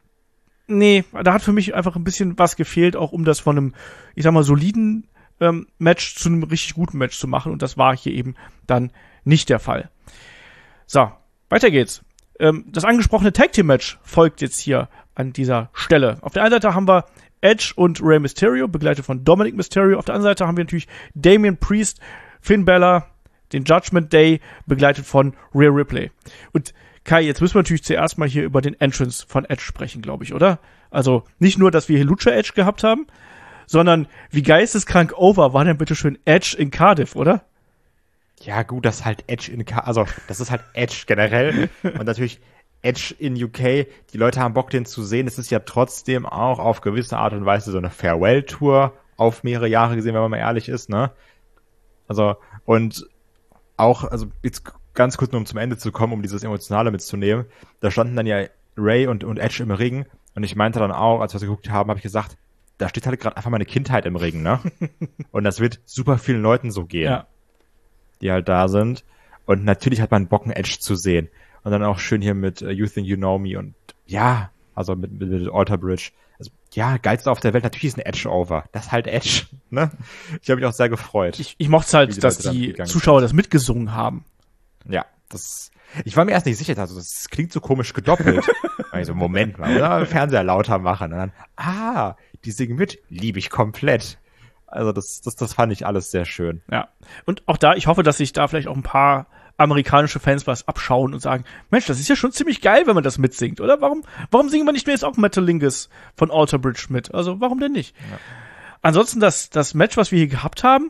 S2: nee, da hat für mich einfach ein bisschen was gefehlt, auch um das von einem, ich sag mal, soliden ähm, Match zu einem richtig guten Match zu machen. Und das war hier eben dann nicht der Fall. So, weiter geht's. Ähm, das angesprochene Tag Team Match folgt jetzt hier an dieser Stelle. Auf der einen Seite haben wir Edge und Rey Mysterio, begleitet von Dominic Mysterio. Auf der anderen Seite haben wir natürlich Damian Priest, Finn Balor, den Judgment Day, begleitet von Rhea Ripley. Und Kai, jetzt müssen wir natürlich zuerst mal hier über den Entrance von Edge sprechen, glaube ich, oder? Also nicht nur, dass wir hier Lucha Edge gehabt haben, sondern wie geisteskrank over war denn bitte schön Edge in Cardiff, oder?
S3: Ja, gut, das ist halt Edge in Cardiff, also das ist halt Edge generell und natürlich Edge in U K, die Leute haben Bock, den zu sehen. Es ist ja trotzdem auch auf gewisse Art und Weise so eine Farewell-Tour auf mehrere Jahre gesehen, wenn man mal ehrlich ist, ne? Also, und auch, also jetzt ganz kurz nur um zum Ende zu kommen, um dieses Emotionale mitzunehmen, da standen dann ja Ray und, und Edge im Ring und ich meinte dann auch, als wir das geguckt haben, habe ich gesagt, da steht halt gerade einfach meine Kindheit im Ring, ne? Und das wird super vielen Leuten so gehen, ja, die halt da sind. Und natürlich hat man Bock, einen Edge zu sehen. Und dann auch schön hier mit uh, You Think You Know Me und ja, also mit, mit, mit Alter Bridge. Also ja, geilste auf der Welt, natürlich ist ein Edge over. Das ist halt Edge, ne? Ich habe mich auch sehr gefreut.
S2: Ich, ich mochte halt, die dass die Zuschauer sind. Das mitgesungen haben.
S3: Ja, das, ich war mir erst nicht sicher, also das klingt so komisch gedoppelt. Also Moment mal, oder? Fernseher lauter machen und dann, ah, die singen mit, liebe ich komplett. Also das, das, das fand ich alles sehr schön.
S2: Ja, und auch da, ich hoffe, dass sich da vielleicht auch ein paar amerikanische Fans was abschauen und sagen, Mensch, das ist ja schon ziemlich geil, wenn man das mitsingt, oder? Warum, warum singen wir nicht mehr jetzt auch Metalingus von Alter Bridge mit? Also, warum denn nicht? Ja. Ansonsten, das, das Match, was wir hier gehabt haben,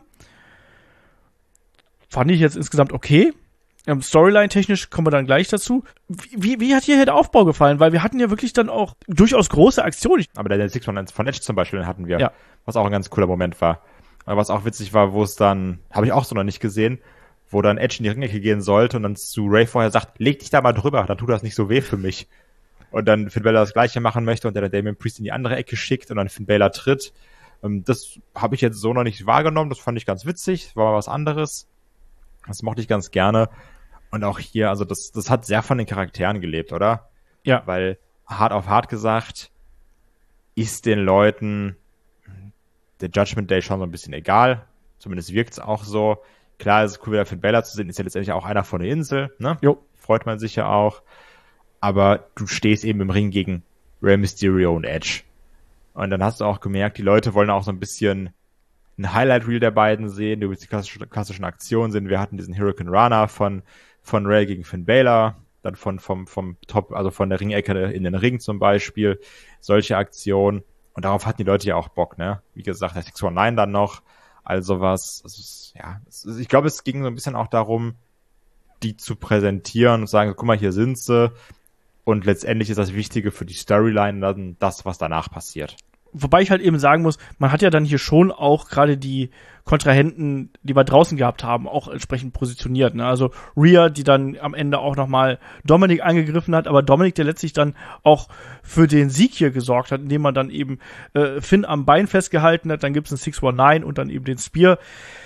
S2: fand ich jetzt insgesamt okay. Ähm, Storyline-technisch kommen wir dann gleich dazu. Wie, wie hat hier der Aufbau gefallen? Weil wir hatten ja wirklich dann auch durchaus große Aktionen.
S3: Aber der Six von Edge zum Beispiel, den hatten wir,
S2: ja,
S3: was auch ein ganz cooler Moment war. Aber was auch witzig war, wo es dann, habe ich auch so noch nicht gesehen, wo dann Edge in die Ringecke gehen sollte und dann zu Ray vorher sagt, leg dich da mal drüber, dann tut das nicht so weh für mich. Und dann Finn Balor das Gleiche machen möchte und der dann Damian Priest in die andere Ecke schickt und dann Finn Balor tritt. Das habe ich jetzt so noch nicht wahrgenommen, das fand ich ganz witzig, war mal was anderes. Das mochte ich ganz gerne. Und auch hier, also das, das hat sehr von den Charakteren gelebt, oder?
S2: Ja.
S3: Weil, hart auf hart gesagt, ist den Leuten der Judgment Day schon so ein bisschen egal. Zumindest wirkt's auch so. Klar, es ist cool, wieder Finn Balor zu sehen, ist ja letztendlich auch einer von der Insel, ne?
S2: Jo.
S3: Freut man sich ja auch. Aber du stehst eben im Ring gegen Rey Mysterio und Edge. Und dann hast du auch gemerkt, die Leute wollen auch so ein bisschen ein Highlight-Reel der beiden sehen, die die klassischen, klassischen Aktionen sind. Wir hatten diesen Hurricane Runner von, von Ray gegen Finn Balor, dann von, vom, vom Top, also von der Ringecke in den Ring zum Beispiel. Solche Aktionen. Und darauf hatten die Leute ja auch Bock, ne? Wie gesagt, der six one nine dann noch. Also was, also ja, ich glaube, es ging so ein bisschen auch darum, die zu präsentieren und sagen, guck mal, hier sind sie. Und letztendlich ist das Wichtige für die Storyline dann das, was danach passiert.
S2: Wobei ich halt eben sagen muss, man hat ja dann hier schon auch gerade die Kontrahenten, die wir draußen gehabt haben, auch entsprechend positioniert. Ne? Also Rhea, die dann am Ende auch nochmal Dominic angegriffen hat, aber Dominic, der letztlich dann auch für den Sieg hier gesorgt hat, indem man dann eben äh, Finn am Bein festgehalten hat, dann gibt's einen six one nine und dann eben den Spear.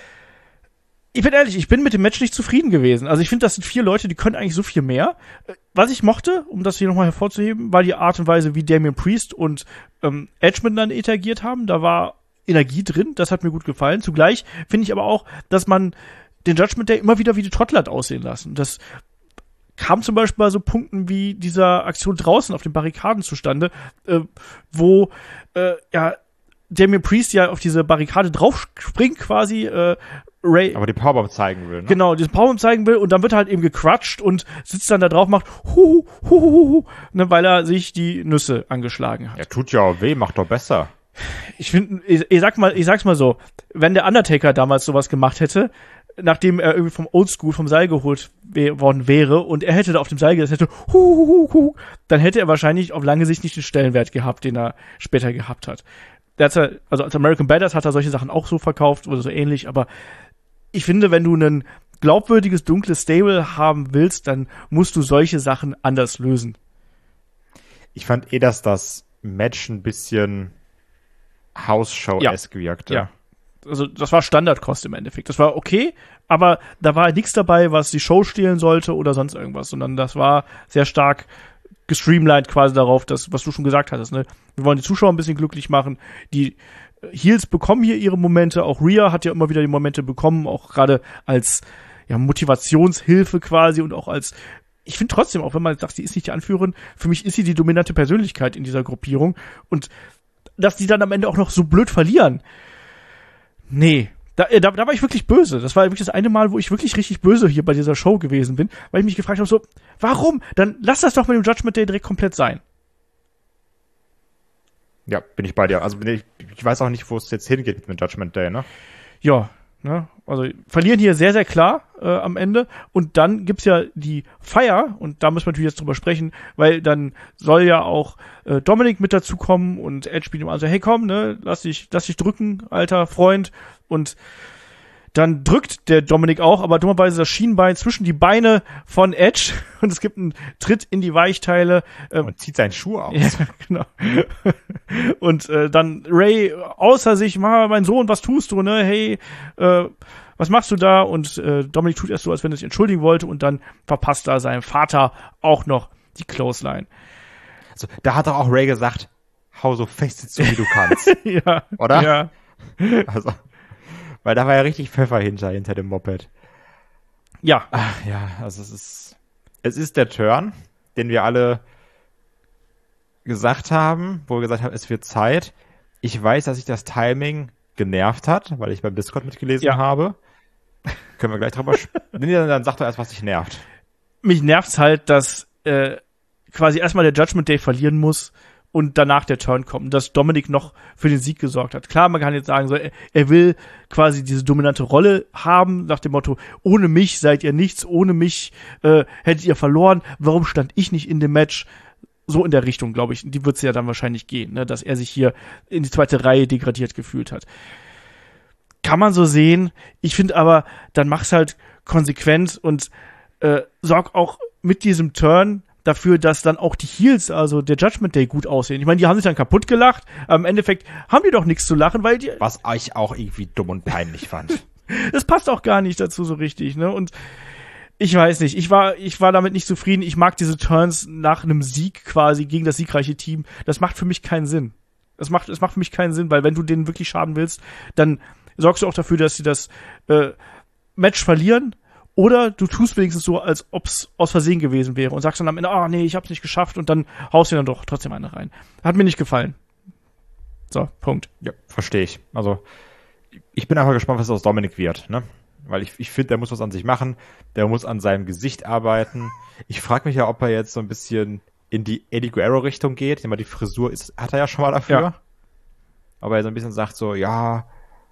S2: Ich bin ehrlich, ich bin mit dem Match nicht zufrieden gewesen. Also ich finde, das sind vier Leute, die können eigentlich so viel mehr. Was ich mochte, um das hier nochmal hervorzuheben, war die Art und Weise, wie Damian Priest und ähm, Edge miteinander interagiert haben. Da war Energie drin, das hat mir gut gefallen. Zugleich finde ich aber auch, dass man den Judgment Day immer wieder wie die Trottel hat aussehen lassen. Das kam zum Beispiel bei so Punkten wie dieser Aktion draußen auf den Barrikaden zustande, äh, wo äh, ja Damian Priest ja auf diese Barrikade drauf springt quasi, äh, Ray.
S3: Aber die Powerbomb zeigen will, ne?
S2: Genau, diesen Powerbomb zeigen will und dann wird er halt eben gecrutscht und sitzt dann da drauf, macht hu, hu, hu, hu, ne, weil er sich die Nüsse angeschlagen hat.
S3: Ja, tut ja auch weh, macht doch besser.
S2: Ich finde, ich, ich sag mal, ich sag's mal so, wenn der Undertaker damals sowas gemacht hätte, nachdem er irgendwie vom Oldschool vom Seil geholt we- worden wäre und er hätte da auf dem Seil gesessen, hätte hu, hu, hu, hu, dann hätte er wahrscheinlich auf lange Sicht nicht den Stellenwert gehabt, den er später gehabt hat. Der hat's ja, also als American Badass hat er solche Sachen auch so verkauft oder so ähnlich, aber ich finde, wenn du ein glaubwürdiges, dunkles Stable haben willst, dann musst du solche Sachen anders lösen.
S3: Ich fand eh, dass das Match ein bisschen House-Show-esque
S2: Ja.
S3: wirkte.
S2: Ja. Also das war Standardkost im Endeffekt. Das war okay, aber da war nichts dabei, was die Show stehlen sollte oder sonst irgendwas, sondern das war sehr stark gestreamlined quasi darauf, dass, was du schon gesagt hattest, ne? Wir wollen die Zuschauer ein bisschen glücklich machen. Die Heels bekommen hier ihre Momente. Auch Rhea hat ja immer wieder die Momente bekommen, auch gerade als ja, Motivationshilfe quasi und auch als, ich finde trotzdem, auch wenn man sagt, sie ist nicht die Anführerin, für mich ist sie die dominante Persönlichkeit in dieser Gruppierung. Und dass die dann am Ende auch noch so blöd verlieren, nee, da, da, da war ich wirklich böse. Das war wirklich das eine Mal, wo ich wirklich richtig böse hier bei dieser Show gewesen bin, weil ich mich gefragt habe, so, warum? Dann lass das doch mit dem Judgment Day direkt komplett sein.
S3: Ja, bin ich bei dir. Also bin ich, ich weiß auch nicht, wo es jetzt hingeht mit dem Judgment Day, ne?
S2: Ja, ne? Also verlieren hier sehr, sehr klar äh, am Ende. Und dann gibt's ja die Feier, und da müssen wir natürlich jetzt drüber sprechen, weil dann soll ja auch äh, Dominik mit dazukommen und Edge spielt ihm also, hey komm, ne, lass dich, lass dich drücken, alter Freund. Und dann drückt der Dominik auch, aber dummerweise das Schienbein zwischen die Beine von Edge und es gibt einen Tritt in die Weichteile. Ähm,
S3: Und zieht seinen Schuh aus.
S2: Ja, genau. Und äh, dann Ray außer sich, mein Sohn, was tust du, ne? Hey, äh, was machst du da? Und äh, Dominik tut erst so, als wenn er sich entschuldigen wollte und dann verpasst da seinem Vater auch noch die Clothesline.
S3: Also, da hat doch auch Ray gesagt, hau so fest zu, wie du kannst.
S2: Ja.
S3: Oder?
S2: Ja.
S3: Also, weil da war ja richtig Pfeffer hinter, hinter dem Moped.
S2: Ja.
S3: Ach ja, also es ist, es ist der Turn, den wir alle gesagt haben, wo wir gesagt haben, es wird Zeit. Ich weiß, dass sich das Timing genervt hat, weil ich beim Discord mitgelesen
S2: Ja.
S3: habe. Können wir gleich drüber sprechen. Nee, dann, dann sag doch erst, was dich nervt.
S2: Mich nervt's halt, dass äh, quasi erstmal der Judgment Day verlieren muss und danach der Turn kommt, dass Dominik noch für den Sieg gesorgt hat. Klar, man kann jetzt sagen, so, er, er will quasi diese dominante Rolle haben, nach dem Motto, ohne mich seid ihr nichts, ohne mich äh, hättet ihr verloren, warum stand ich nicht in dem Match? So in der Richtung, glaube ich, die wird es ja dann wahrscheinlich gehen, ne, dass er sich hier in die zweite Reihe degradiert gefühlt hat. Kann man so sehen, ich finde aber, dann mach's halt konsequent und äh, sorg auch mit diesem Turn dafür, dass dann auch die Heels, also der Judgment Day, gut aussehen. Ich meine, die haben sich dann kaputt gelacht, aber im Endeffekt haben die doch nichts zu lachen, weil die,
S3: Was ich auch irgendwie dumm und peinlich fand.
S2: das passt auch gar nicht dazu so richtig, ne? Und ich weiß nicht, ich war, ich war damit nicht zufrieden. Ich mag diese Turns nach einem Sieg quasi gegen das siegreiche Team. Das macht für mich keinen Sinn. Das macht, das macht für mich keinen Sinn, weil wenn du denen wirklich schaden willst, dann sorgst du auch dafür, dass sie das äh, Match verlieren. Oder du tust wenigstens so, als ob's aus Versehen gewesen wäre und sagst dann am Ende, ah, nee, ich hab's nicht geschafft und dann haust du dann doch trotzdem eine rein. Hat mir nicht gefallen. So, Punkt.
S3: Ja, verstehe ich. Also, ich bin einfach gespannt, was aus Dominik wird, ne? Weil ich, ich finde, der muss was an sich machen, der muss an seinem Gesicht arbeiten. Ich frage mich ja, ob er jetzt so ein bisschen in die Eddie Guerrero-Richtung geht. Ich meine, die Frisur ist, hat er ja schon mal dafür.
S2: Ja.
S3: Aber er so ein bisschen sagt so, ja,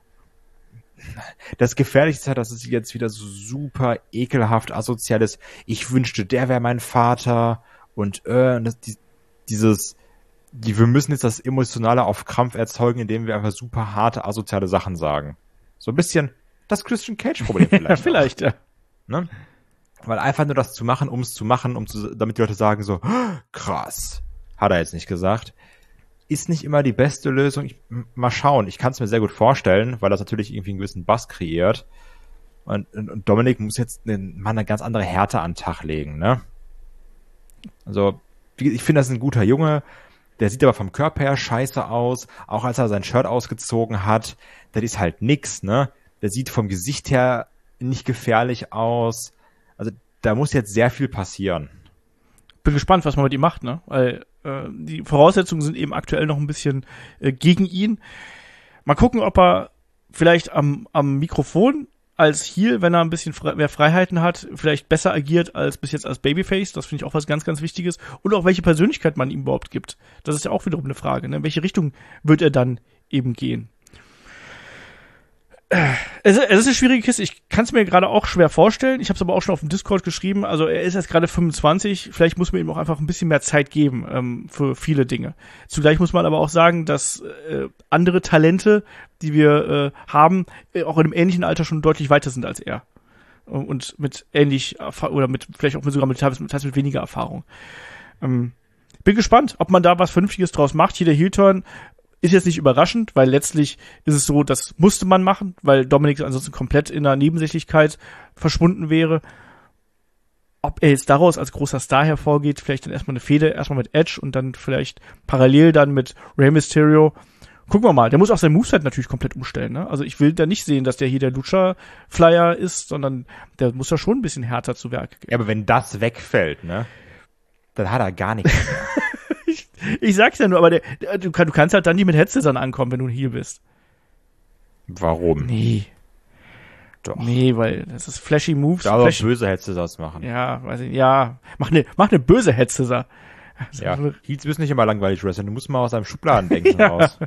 S3: das Gefährlichste ist ja, dass es jetzt wieder so super ekelhaft asozial ist. Ich wünschte, der wäre mein Vater und äh, das, die, dieses, die, wir müssen jetzt das Emotionale auf Krampf erzeugen, indem wir einfach super harte asoziale Sachen sagen. So ein bisschen das Christian Cage-Problem vielleicht.
S2: Ja, vielleicht, ja.
S3: Ne? Weil einfach nur das zu machen, um es zu machen, um zu, damit die Leute sagen so, krass, hat er jetzt nicht gesagt. Ist nicht immer die beste Lösung. Ich, mal schauen. Ich kann es mir sehr gut vorstellen, weil das natürlich irgendwie einen gewissen Bass kreiert. Und, und, und Dominik muss jetzt einen, mal eine ganz andere Härte an den Tag legen, ne? Also, ich finde, das ist ein guter Junge. Der sieht aber vom Körper her scheiße aus. Auch als er sein Shirt ausgezogen hat, das ist halt nix, ne? Der sieht vom Gesicht her nicht gefährlich aus. Also, da muss jetzt sehr viel passieren.
S2: Bin gespannt, was man mit ihm macht, ne? Weil äh, die Voraussetzungen sind eben aktuell noch ein bisschen äh, gegen ihn. Mal gucken, ob er vielleicht am, am Mikrofon als Heel, wenn er ein bisschen fre- mehr Freiheiten hat, vielleicht besser agiert als bis jetzt als Babyface. Das finde ich auch was ganz, ganz Wichtiges. Und auch welche Persönlichkeit man ihm überhaupt gibt. Das ist ja auch wiederum eine Frage, ne? In welche Richtung wird er dann eben gehen? Es ist, es ist eine schwierige Kiste. Ich kann es mir gerade auch schwer vorstellen. Ich habe es aber auch schon auf dem Discord geschrieben. Also er ist jetzt gerade fünfundzwanzig. Vielleicht muss man ihm auch einfach ein bisschen mehr Zeit geben ähm, für viele Dinge. Zugleich muss man aber auch sagen, dass äh, andere Talente, die wir äh, haben, äh, auch in einem ähnlichen Alter schon deutlich weiter sind als er. Und mit ähnlich, oder mit vielleicht auch sogar mit, teils mit, mit weniger Erfahrung. Ähm, bin gespannt, ob man da was Vernünftiges draus macht. Hier der Heel-Turn ist jetzt nicht überraschend, weil letztlich ist es so, das musste man machen, weil Dominik ansonsten komplett in der Nebensächlichkeit verschwunden wäre. Ob er jetzt daraus als großer Star hervorgeht, vielleicht dann erstmal eine Fehde, erstmal mit Edge und dann vielleicht parallel dann mit Rey Mysterio. Gucken wir mal. Der muss auch sein Moveset natürlich komplett umstellen, ne? Also ich will da nicht sehen, dass der hier der Lucha-Flyer ist, sondern der muss da schon ein bisschen härter zu Werke gehen.
S3: Ja, aber wenn das wegfällt, ne, dann hat er gar nichts mehr.
S2: ich, ich sag's ja nur, aber der, der, du, kann, du kannst halt dann nicht mit Headscissern ankommen, wenn du hier bist.
S3: Warum?
S2: Nee.
S3: Doch.
S2: Nee, weil das ist flashy Moves.
S3: Da aber
S2: Flash-
S3: böse Headscissors machen.
S2: Ja, weiß ich, ja. Mach eine, mach eine böse Headscissor.
S3: Ja, Heels müssen nicht immer langweilig wresteln. Du musst mal aus deinem Schubladendenken ja. raus.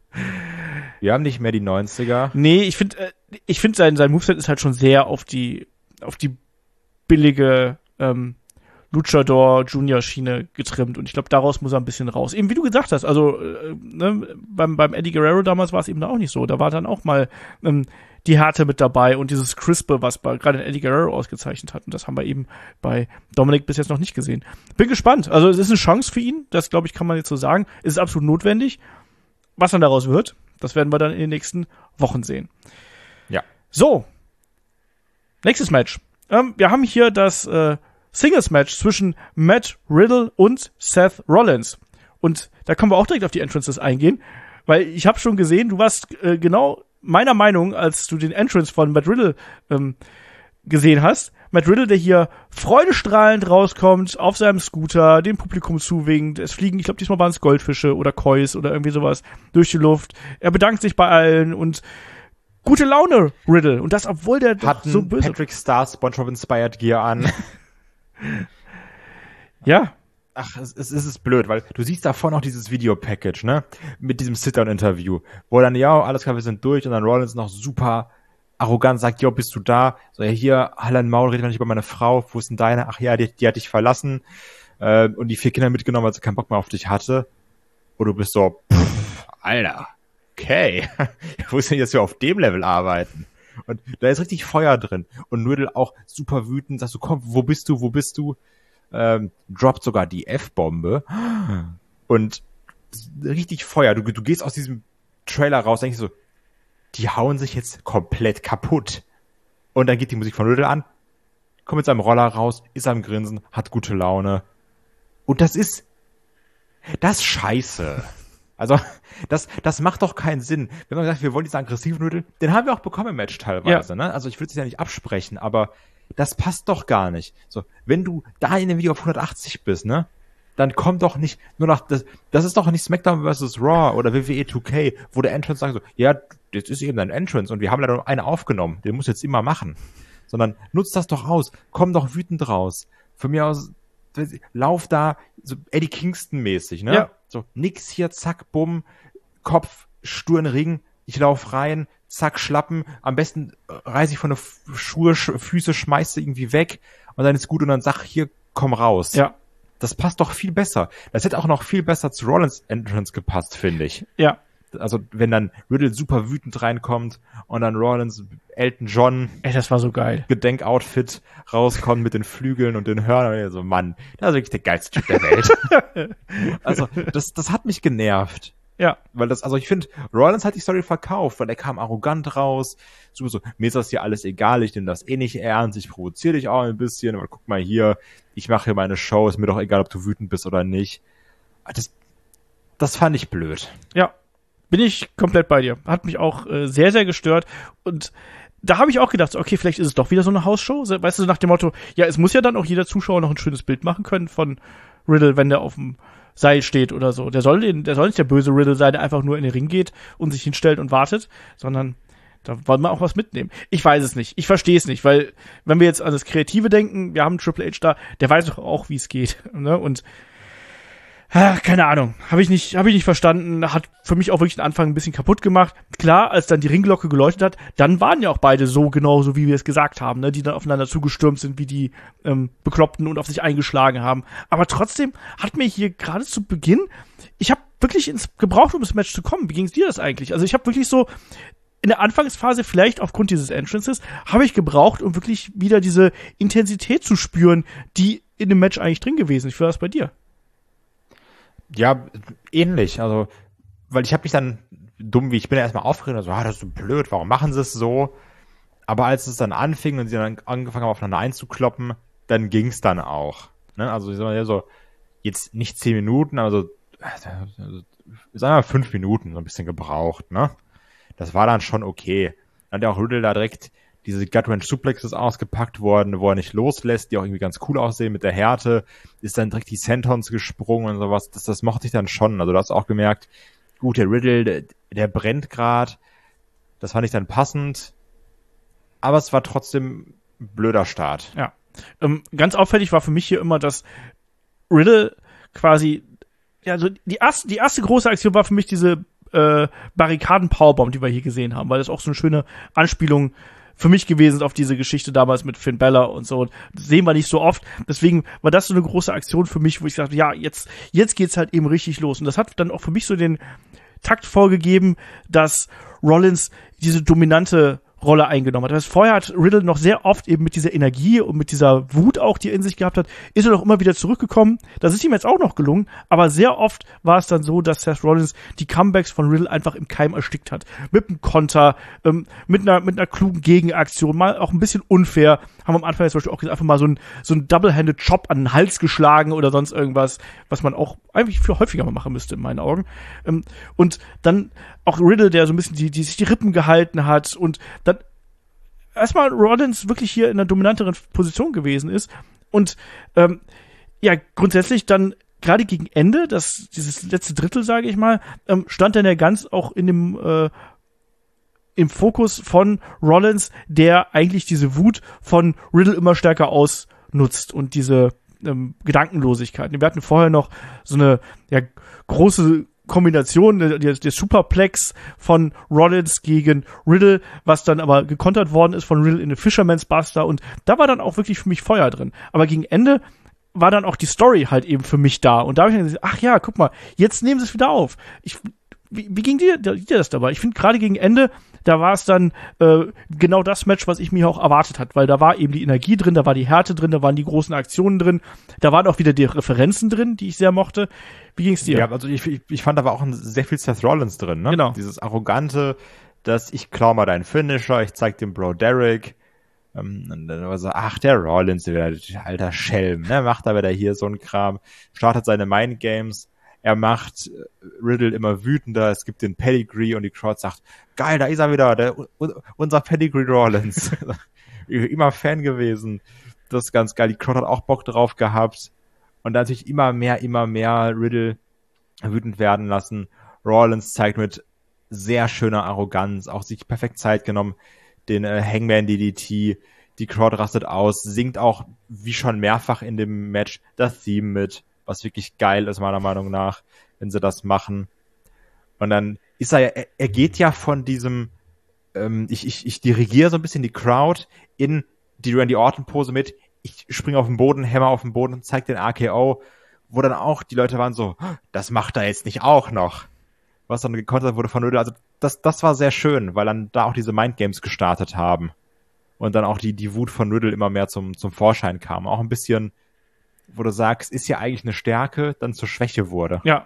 S3: Wir haben nicht mehr die neunziger.
S2: Nee, ich finde, ich finde sein, sein Moveset ist halt schon sehr auf die, auf die billige, ähm, Luchador Junior Schiene getrimmt und ich glaube, daraus muss er ein bisschen raus. Eben wie du gesagt hast, also äh, ne, beim, beim Eddie Guerrero damals war es eben auch nicht so. Da war dann auch mal ähm, die Härte mit dabei und dieses Crispe, was bei, gerade Eddie Guerrero ausgezeichnet hat. Und das haben wir eben bei Dominik bis jetzt noch nicht gesehen. Bin gespannt. Also es ist eine Chance für ihn, das glaube ich, kann man jetzt so sagen. Es ist absolut notwendig. Was dann daraus wird, das werden wir dann in den nächsten Wochen sehen.
S3: Ja.
S2: So. Nächstes Match. Ähm, wir haben hier das äh, Singles-Match zwischen Matt Riddle und Seth Rollins. Und da können wir auch direkt auf die Entrances eingehen, weil ich habe schon gesehen, du warst äh, genau meiner Meinung, als du den Entrance von Matt Riddle ähm, gesehen hast. Matt Riddle, der hier freudestrahlend rauskommt, auf seinem Scooter, dem Publikum zuwinkt. Es fliegen, ich glaube, diesmal waren es Goldfische oder Kois oder irgendwie sowas durch die Luft. Er bedankt sich bei allen und gute Laune, Riddle. Und das, obwohl der
S3: hat
S2: doch so böse...
S3: Patrick Star SpongeBob-inspired Gear an.
S2: Ja.
S3: Ach, es, es ist blöd, weil du siehst davor noch dieses Video-Package, ne? Mit diesem Sit-Down-Interview, wo dann, ja, alles klar, wir sind durch und dann Rollins noch super arrogant sagt, jo, bist du da? So, ja, hier, Hallan Maul, redet mal nicht über meine Frau, wo ist denn deine? Ach ja, die, die hat dich verlassen äh, und die vier Kinder mitgenommen, weil sie keinen Bock mehr auf dich hatte. Und du bist so, pff, Alter, okay, wo ist denn jetzt wir auf dem Level arbeiten? Und da ist richtig Feuer drin. Und Riddle auch super wütend, sagst du, komm, wo bist du, wo bist du? Ähm, droppt sogar die F-Bombe. Und richtig Feuer. Du, du gehst aus diesem Trailer raus, denkst du so, die hauen sich jetzt komplett kaputt. Und dann geht die Musik von Riddle an, kommt mit seinem Roller raus, ist am Grinsen, hat gute Laune. Und das ist, das ist scheiße. Also, das, das macht doch keinen Sinn. Wenn man sagt, wir wollen diesen aggressiven Riddle, den haben wir auch bekommen im Match teilweise, ja. Ne? Also, ich würde es ja nicht absprechen, aber das passt doch gar nicht. So, wenn du da in dem Video auf hundertachtzig bist, ne? Dann komm doch nicht nur nach, das, das ist doch nicht SmackDown versus Raw oder W W E zwei K, wo der Entrance sagt so, ja, das ist eben dein Entrance und wir haben leider nur eine aufgenommen, den musst du jetzt immer machen. Sondern nutz das doch aus, komm doch wütend raus. Von mir aus, lauf da, so Eddie Kingston-mäßig, ne?
S2: Ja.
S3: So, nix hier, zack, bumm, Kopf, stur in den Ring, ich lauf rein, zack, Schlappen, am besten reiß ich von der Schuhe, Füße, schmeiß sie irgendwie weg und dann ist gut und dann sag, hier, komm raus.
S2: Ja.
S3: Das passt doch viel besser. Das hätte auch noch viel besser zu Rollins Entrance gepasst, finde ich.
S2: Ja.
S3: Also, wenn dann Riddle super wütend reinkommt und dann Rollins, Elton John,
S2: ey, das war so geil.
S3: Gedenkoutfit rauskommt mit den Flügeln und den Hörnern. Und so, Mann, das ist wirklich der geilste Typ der Welt. Also, das, das hat mich genervt.
S2: Ja.
S3: Weil das, also ich finde, Rollins hat die Story verkauft, weil er kam arrogant raus. So, so, mir ist das hier alles egal, ich nehme das eh nicht ernst, ich provoziere dich auch ein bisschen, aber guck mal hier, ich mache hier meine Show, ist mir doch egal, ob du wütend bist oder nicht. Das, das fand ich blöd.
S2: Ja. Bin ich komplett bei dir. Hat mich auch äh, sehr, sehr gestört. Und da habe ich auch gedacht, okay, vielleicht ist es doch wieder so eine Hausshow, weißt du, nach dem Motto, ja, es muss ja dann auch jeder Zuschauer noch ein schönes Bild machen können von Riddle, wenn der auf dem Seil steht oder so. Der soll den, der soll nicht der böse Riddle sein, der einfach nur in den Ring geht und sich hinstellt und wartet, sondern da wollen wir auch was mitnehmen. Ich weiß es nicht. Ich verstehe es nicht, weil, wenn wir jetzt an das Kreative denken, wir haben Triple H da, der weiß doch auch, wie es geht, ne, und ach, keine Ahnung, habe ich nicht, habe ich nicht verstanden, hat für mich auch wirklich den Anfang ein bisschen kaputt gemacht. Klar, als dann die Ringglocke geläutet hat, dann waren ja auch beide so genau so, wie wir es gesagt haben, ne, die dann aufeinander zugestürmt sind, wie die ähm, Bekloppten und auf sich eingeschlagen haben. Aber trotzdem hat mir hier gerade zu Beginn, ich habe wirklich ins gebraucht, um ins Match zu kommen. Wie ging's dir das eigentlich? Also ich habe wirklich so in der Anfangsphase, vielleicht aufgrund dieses Entrances, habe ich gebraucht, um wirklich wieder diese Intensität zu spüren, die in dem Match eigentlich drin gewesen ist. Wie war das bei dir?
S3: Ja, ähnlich. Also, weil ich habe mich dann, dumm wie ich bin, erstmal aufgeregt und so, ah, das ist so blöd, warum machen sie es so? Aber als es dann anfing und sie dann angefangen haben, aufeinander einzukloppen, dann ging's dann auch. Ne? Also, ich sag mal, so, jetzt nicht zehn Minuten, aber so, sagen wir mal fünf Minuten, so ein bisschen gebraucht, ne? Das war dann schon okay. Dann hat ja auch Riddle da direkt diese Gut-Wrench Suplexes ausgepackt worden, wo er nicht loslässt, die auch irgendwie ganz cool aussehen mit der Härte, ist dann direkt die Sentons gesprungen und sowas, das, das mochte ich dann schon. Also du hast auch gemerkt, gut, der Riddle, der, der brennt grad, das fand ich dann passend, aber es war trotzdem ein blöder Start.
S2: Ja, ähm, ganz auffällig war für mich hier immer, dass Riddle quasi, ja, so die erste, die erste große Aktion war für mich diese äh, Barrikaden-Powerbomb, die wir hier gesehen haben, weil das auch so eine schöne Anspielung für mich gewesen ist auf diese Geschichte damals mit Finn Balor und so. Das sehen wir nicht so oft. Deswegen war das so eine große Aktion für mich, wo ich sagte, ja, jetzt, jetzt geht's halt eben richtig los. Und das hat dann auch für mich so den Takt vorgegeben, dass Rollins diese dominante Rolle eingenommen hat. Das heißt, vorher hat Riddle noch sehr oft eben mit dieser Energie und mit dieser Wut auch, die er in sich gehabt hat, ist er doch immer wieder zurückgekommen. Das ist ihm jetzt auch noch gelungen, aber sehr oft war es dann so, dass Seth Rollins die Comebacks von Riddle einfach im Keim erstickt hat. Mit einem Konter, ähm, mit einer mit einer klugen Gegenaktion, mal auch ein bisschen unfair. Haben wir am Anfang jetzt zum Beispiel auch gesagt, einfach mal so ein so ein Double-Handed Chop an den Hals geschlagen oder sonst irgendwas, was man auch eigentlich viel häufiger mal machen müsste in meinen Augen. Ähm, und dann auch Riddle, der so ein bisschen die, die sich die Rippen gehalten hat und dann erstmal Rollins wirklich hier in einer dominanteren Position gewesen ist und ähm, ja, grundsätzlich dann gerade gegen Ende, das dieses letzte Drittel, sage ich mal, ähm, stand dann ja ganz auch in dem äh, im Fokus von Rollins, der eigentlich diese Wut von Riddle immer stärker ausnutzt und diese ähm, Gedankenlosigkeit. Wir hatten vorher noch so eine ja, große Kombination, der, der Superplex von Rollins gegen Riddle, was dann aber gekontert worden ist von Riddle in den Fisherman's Buster und da war dann auch wirklich für mich Feuer drin. Aber gegen Ende war dann auch die Story halt eben für mich da und da habe ich dann gesagt, ach ja, guck mal, jetzt nehmen sie es wieder auf. Ich, wie, wie ging dir, dir das dabei? Ich finde gerade gegen Ende, da war es dann äh, genau das Match, was ich mir auch erwartet hat, weil da war eben die Energie drin, da war die Härte drin, da waren die großen Aktionen drin, da waren auch wieder die Referenzen drin, die ich sehr mochte. Wie ging's dir?
S3: Ja, also ich, ich, ich fand, da war auch ein, sehr viel Seth Rollins drin, ne?
S2: Genau.
S3: Dieses arrogante, dass ich klau mal deinen Finisher, ich zeig dem Bro Derek. Ähm, und dann war so, ach, der Rollins, der alter Schelm, ne? Macht da wieder hier so einen Kram, startet seine Mindgames. Er macht Riddle immer wütender, es gibt den Pedigree und die Crowd sagt, geil, da ist er wieder, der, unser Pedigree Rollins. Immer Fan gewesen. Das ist ganz geil. Die Crowd hat auch Bock drauf gehabt. Und natürlich immer mehr, immer mehr Riddle wütend werden lassen. Rollins zeigt mit sehr schöner Arroganz, auch sich perfekt Zeit genommen, den äh, Hangman D D T. Die Crowd rastet aus, singt auch, wie schon mehrfach in dem Match, das Theme mit, was wirklich geil ist, meiner Meinung nach, wenn sie das machen. Und dann ist er, er, er geht ja von diesem, ähm, ich, ich, ich dirigiere so ein bisschen die Crowd in die Randy Orton-Pose mit, ich springe auf den Boden, hämmer auf den Boden, zeig den R K O, wo dann auch die Leute waren so, das macht er jetzt nicht auch noch. Was dann gekontert wurde von Riddle, also das, das war sehr schön, weil dann da auch diese Mindgames gestartet haben. Und dann auch die, die Wut von Riddle immer mehr zum, zum Vorschein kam. Auch ein bisschen, wo du sagst, ist ja eigentlich eine Stärke, dann zur Schwäche wurde.
S2: Ja,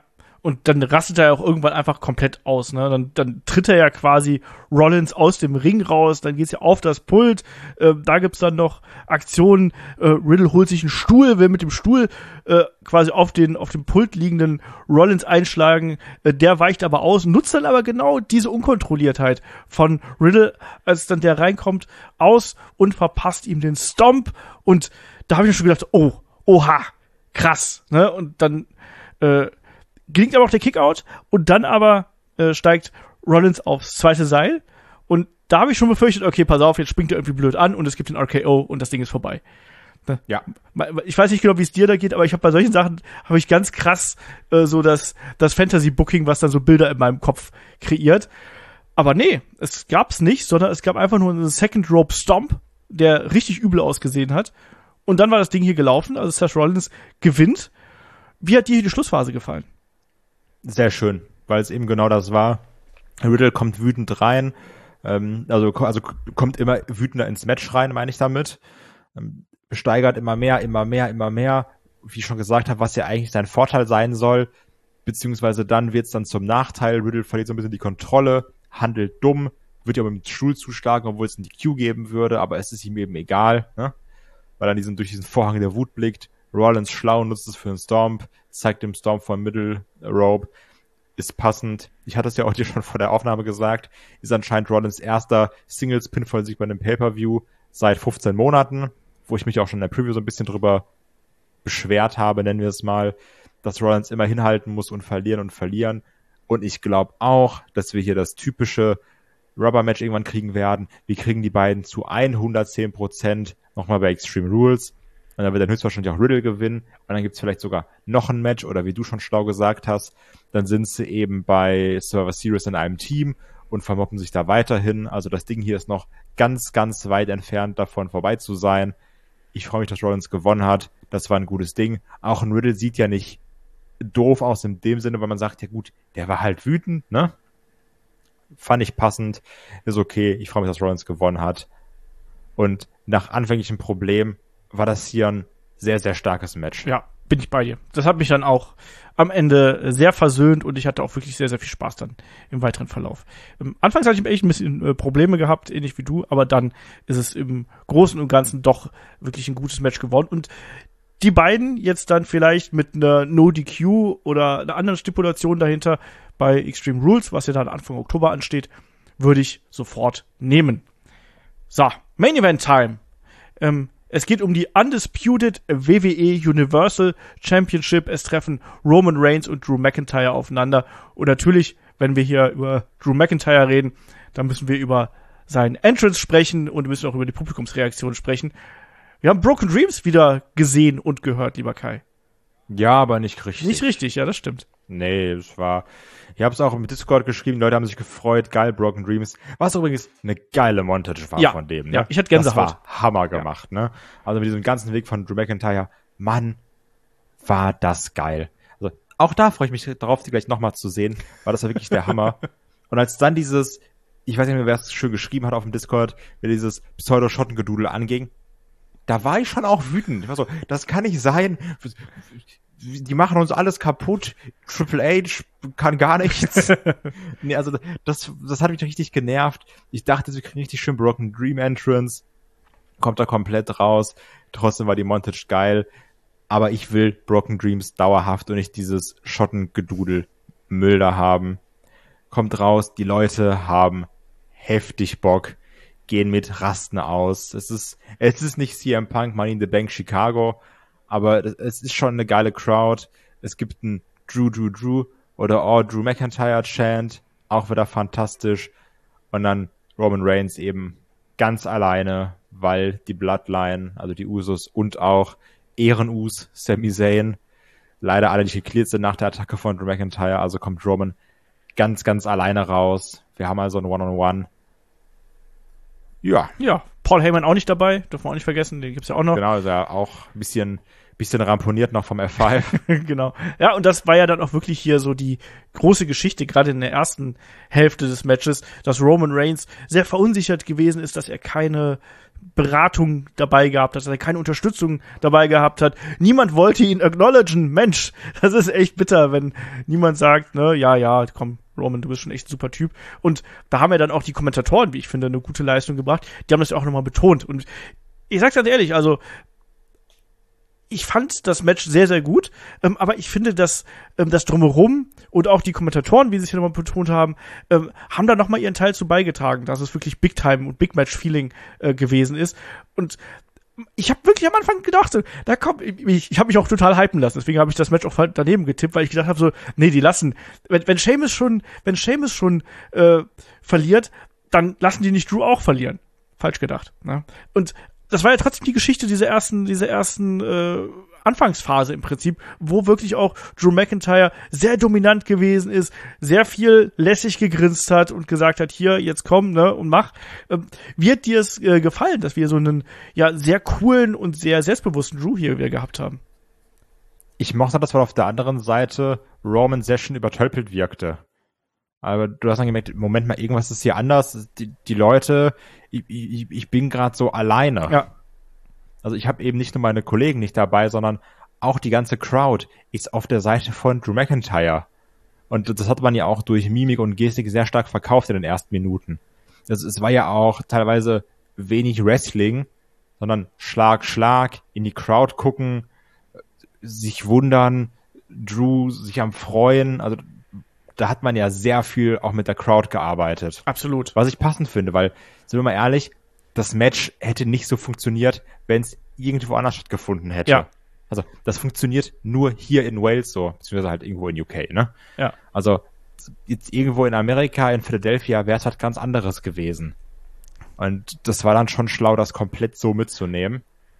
S2: Und dann rastet er auch irgendwann einfach komplett aus, ne? Dann, dann tritt er ja quasi Rollins aus dem Ring raus, dann geht's ja auf das Pult, äh, da gibt's dann noch Aktionen, äh, Riddle holt sich einen Stuhl, will mit dem Stuhl äh, quasi auf den auf dem Pult liegenden Rollins einschlagen, äh, der weicht aber aus, nutzt dann aber genau diese Unkontrolliertheit von Riddle, als dann der reinkommt, aus und verpasst ihm den Stomp und da habe ich schon gedacht, oh, oha, krass, ne? Und dann äh, gelingt aber auch der Kickout und dann aber äh, steigt Rollins aufs zweite Seil und da habe ich schon befürchtet, okay, pass auf, jetzt springt er irgendwie blöd an und es gibt den R K O und das Ding ist vorbei. Ne?
S3: Ja.
S2: Ich weiß nicht genau, wie es dir da geht, aber ich habe bei solchen Sachen habe ich ganz krass äh, so das das Fantasy-Booking, was dann so Bilder in meinem Kopf kreiert. Aber nee, es gab's nicht, sondern es gab einfach nur einen Second Rope Stomp, der richtig übel ausgesehen hat. Und dann war das Ding hier gelaufen, also Seth Rollins gewinnt. Wie hat dir die Schlussphase gefallen?
S3: Sehr schön, weil es eben genau das war. Riddle kommt wütend rein, ähm, also, also kommt immer wütender ins Match rein, meine ich damit. Ähm, steigert immer mehr, immer mehr, immer mehr. Wie ich schon gesagt habe, was ja eigentlich sein Vorteil sein soll, beziehungsweise dann wird es dann zum Nachteil. Riddle verliert so ein bisschen die Kontrolle, handelt dumm, wird ja mit dem Stuhl zuschlagen, obwohl es einen D Q geben würde, aber es ist ihm eben egal, ne? Weil er diesen, durch diesen Vorhang der Wut blickt. Rollins schlau, nutzt es für einen Stomp, zeigt dem Stomp von Middle Rope, ist passend. Ich hatte es ja auch dir schon vor der Aufnahme gesagt, ist anscheinend Rollins erster Singles-Pinfall-Sieg bei einem Pay-Per-View seit fünfzehn Monaten, wo ich mich auch schon in der Preview so ein bisschen drüber beschwert habe, nennen wir es mal, dass Rollins immer hinhalten muss und verlieren und verlieren. Und ich glaube auch, dass wir hier das typische Rubber-Match irgendwann kriegen werden. Wir kriegen die beiden zu hundertzehn Prozent nochmal bei Extreme Rules. Und dann wird dann höchstwahrscheinlich auch Riddle gewinnen. Und dann gibt's vielleicht sogar noch ein Match. Oder wie du schon schlau gesagt hast, dann sind sie eben bei Survivor Series in einem Team und vermoppen sich da weiterhin. Also das Ding hier ist noch ganz, ganz weit entfernt davon vorbei zu sein. Ich freue mich, dass Rollins gewonnen hat. Das war ein gutes Ding. Auch ein Riddle sieht ja nicht doof aus in dem Sinne, weil man sagt, ja gut, der war halt wütend, ne? Fand ich passend. Ist okay. Ich freue mich, dass Rollins gewonnen hat. Und nach anfänglichem Problem war das hier ein sehr, sehr starkes Match.
S2: Ja, bin ich bei dir. Das hat mich dann auch am Ende sehr versöhnt und ich hatte auch wirklich sehr, sehr viel Spaß dann im weiteren Verlauf. Ähm, anfangs hatte ich echt ein bisschen äh, Probleme gehabt, ähnlich wie du, aber dann ist es im Großen und Ganzen doch wirklich ein gutes Match geworden und die beiden jetzt dann vielleicht mit einer No-D Q oder einer anderen Stipulation dahinter bei Extreme Rules, was ja dann Anfang Oktober ansteht, würde ich sofort nehmen. So, Main Event Time. Ähm, Es geht um die Undisputed W W E Universal Championship. Es treffen Roman Reigns und Drew McIntyre aufeinander. Und natürlich, wenn wir hier über Drew McIntyre reden, dann müssen wir über seinen Entrance sprechen und wir müssen auch über die Publikumsreaktion sprechen. Wir haben Broken Dreams wieder gesehen und gehört, lieber Kai.
S3: Ja, aber nicht richtig.
S2: Nicht richtig, ja, das stimmt.
S3: Nee, es war... Ich habe es auch im Discord geschrieben, die Leute haben sich gefreut, geil, Broken Dreams. Was übrigens eine geile Montage war
S2: ja,
S3: von dem. Ne?
S2: Ja, ich hatte Gänsehaut.
S3: Das war Hammer gemacht, ja. Ne? Also mit diesem ganzen Weg von Drew McIntyre, Mann, war das geil. Also auch da freue ich mich darauf, die gleich nochmal zu sehen, weil das war wirklich der Hammer. Und als dann dieses, ich weiß nicht mehr, wer es schön geschrieben hat auf dem Discord, wie dieses Pseudo-Schottengedudel anging, da war ich schon auch wütend. Ich war so, das kann nicht sein. Die machen uns alles kaputt. Triple H kann gar nichts. Nee, also das, das hat mich richtig genervt. Ich dachte, sie kriegen richtig schön Broken Dream Entrance. Kommt da komplett raus. Trotzdem war die Montage geil. Aber ich will Broken Dreams dauerhaft und nicht dieses Schottengedudel Müll da haben. Kommt raus, die Leute haben heftig Bock. Gehen mit, rasten aus. Es ist, es ist nicht C M Punk, Money in the Bank Chicago, aber es ist schon eine geile Crowd. Es gibt ein Drew, Drew, Drew oder Oh, Drew McIntyre Chant, auch wieder fantastisch. Und dann Roman Reigns eben ganz alleine, weil die Bloodline, also die Usos und auch Ehren-Us, Sami Zayn, leider alle nicht geklärt sind nach der Attacke von Drew McIntyre, also kommt Roman ganz, ganz alleine raus. Wir haben also ein One-on-One. Ja.
S2: Ja, Paul Heyman auch nicht dabei, dürfen wir auch nicht vergessen, den gibt's ja auch noch.
S3: Genau, ist ja auch ein bisschen, bisschen ramponiert noch vom F fünf.
S2: Genau. Ja, und das war ja dann auch wirklich hier so die große Geschichte, gerade in der ersten Hälfte des Matches, dass Roman Reigns sehr verunsichert gewesen ist, dass er keine Beratung dabei gehabt hat, dass er keine Unterstützung dabei gehabt hat. Niemand wollte ihn acknowledgen. Mensch, das ist echt bitter, wenn niemand sagt, ne, ja, ja, komm, Roman, du bist schon echt ein super Typ. Und da haben ja dann auch die Kommentatoren, wie ich finde, eine gute Leistung gebracht. Die haben das ja auch nochmal betont. Und ich sag's ganz ehrlich, also ich fand das Match sehr, sehr gut, ähm, aber ich finde, dass ähm, das Drumherum und auch die Kommentatoren, wie sie es hier nochmal betont haben, ähm, haben da nochmal ihren Teil zu beigetragen, dass es wirklich Big-Time und Big-Match-Feeling äh, gewesen ist. Und ich habe wirklich am Anfang gedacht, da kommt, ich, ich habe mich auch total hypen lassen, deswegen habe ich das Match auch daneben getippt, weil ich gedacht habe so, nee, die lassen, wenn, wenn Sheamus schon, wenn Sheamus schon äh, verliert, dann lassen die nicht Drew auch verlieren. Falsch gedacht. Ne? Und das war ja trotzdem die Geschichte dieser ersten, dieser ersten äh, Anfangsphase im Prinzip, wo wirklich auch Drew McIntyre sehr dominant gewesen ist, sehr viel lässig gegrinst hat und gesagt hat, hier, jetzt komm, ne, und mach. Ähm, wird dir es äh, gefallen, dass wir so einen, ja, sehr coolen und sehr selbstbewussten Drew hier wieder gehabt haben?
S3: Ich mochte das, weil auf der anderen Seite Roman sehr schön übertölpelt wirkte. Aber du hast dann gemerkt, Moment mal, irgendwas ist hier anders. Die, die Leute, ich, ich, ich bin gerade so alleine.
S2: Ja.
S3: Also ich habe eben nicht nur meine Kollegen nicht dabei, sondern auch die ganze Crowd ist auf der Seite von Drew McIntyre. Und das hat man ja auch durch Mimik und Gestik sehr stark verkauft in den ersten Minuten. Das, es war ja auch teilweise wenig Wrestling, sondern Schlag, Schlag, in die Crowd gucken, sich wundern, Drew sich am Freuen. Also da hat man ja sehr viel auch mit der Crowd gearbeitet.
S2: Absolut.
S3: Was ich passend finde, weil, sind wir mal ehrlich, das Match hätte nicht so funktioniert, wenn es irgendwo anders stattgefunden hätte.
S2: Ja.
S3: Also das funktioniert nur hier in Wales so, beziehungsweise halt irgendwo in U K, ne?
S2: Ja.
S3: Also jetzt irgendwo in Amerika, in Philadelphia, wäre es halt ganz anderes gewesen. Und das war dann schon schlau, das komplett so mitzunehmen.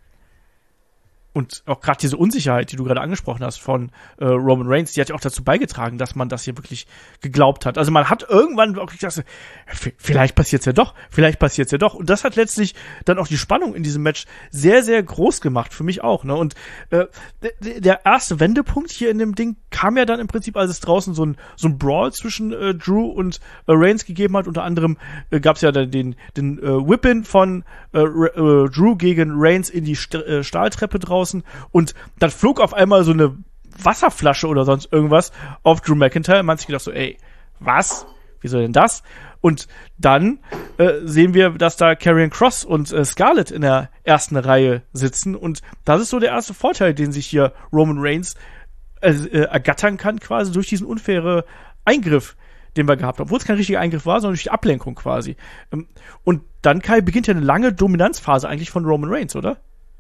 S2: Und auch gerade diese Unsicherheit, die du gerade angesprochen hast von äh, Roman Reigns, die hat ja auch dazu beigetragen, dass man das hier wirklich geglaubt hat. Also man hat irgendwann auch gedacht, vielleicht passiert's ja doch, vielleicht passiert's ja doch. Und das hat letztlich dann auch die Spannung in diesem Match sehr, sehr groß gemacht, für mich auch. Ne? Und äh, der, der erste Wendepunkt hier in dem Ding kam ja dann im Prinzip, als es draußen so ein, so ein Brawl zwischen äh, Drew und äh, Reigns gegeben hat. Unter anderem äh, gab's ja dann den, den äh, Whip-In von äh, äh, Drew gegen Reigns in die St- äh, Stahltreppe draußen. Und dann flog auf einmal so eine Wasserflasche oder sonst irgendwas auf Drew McIntyre. Man hat sich gedacht so, ey, was? Wieso denn das? Und dann äh, sehen wir, dass da Karrion Kross und äh, Scarlett in der ersten Reihe sitzen. Und das ist so der erste Vorteil, den sich hier Roman Reigns äh, äh, ergattern kann, quasi durch diesen unfairen Eingriff, den wir gehabt haben. Obwohl es kein richtiger Eingriff war, sondern durch die Ablenkung quasi. Ähm, und dann, Kai, beginnt ja eine lange Dominanzphase eigentlich von Roman Reigns, oder?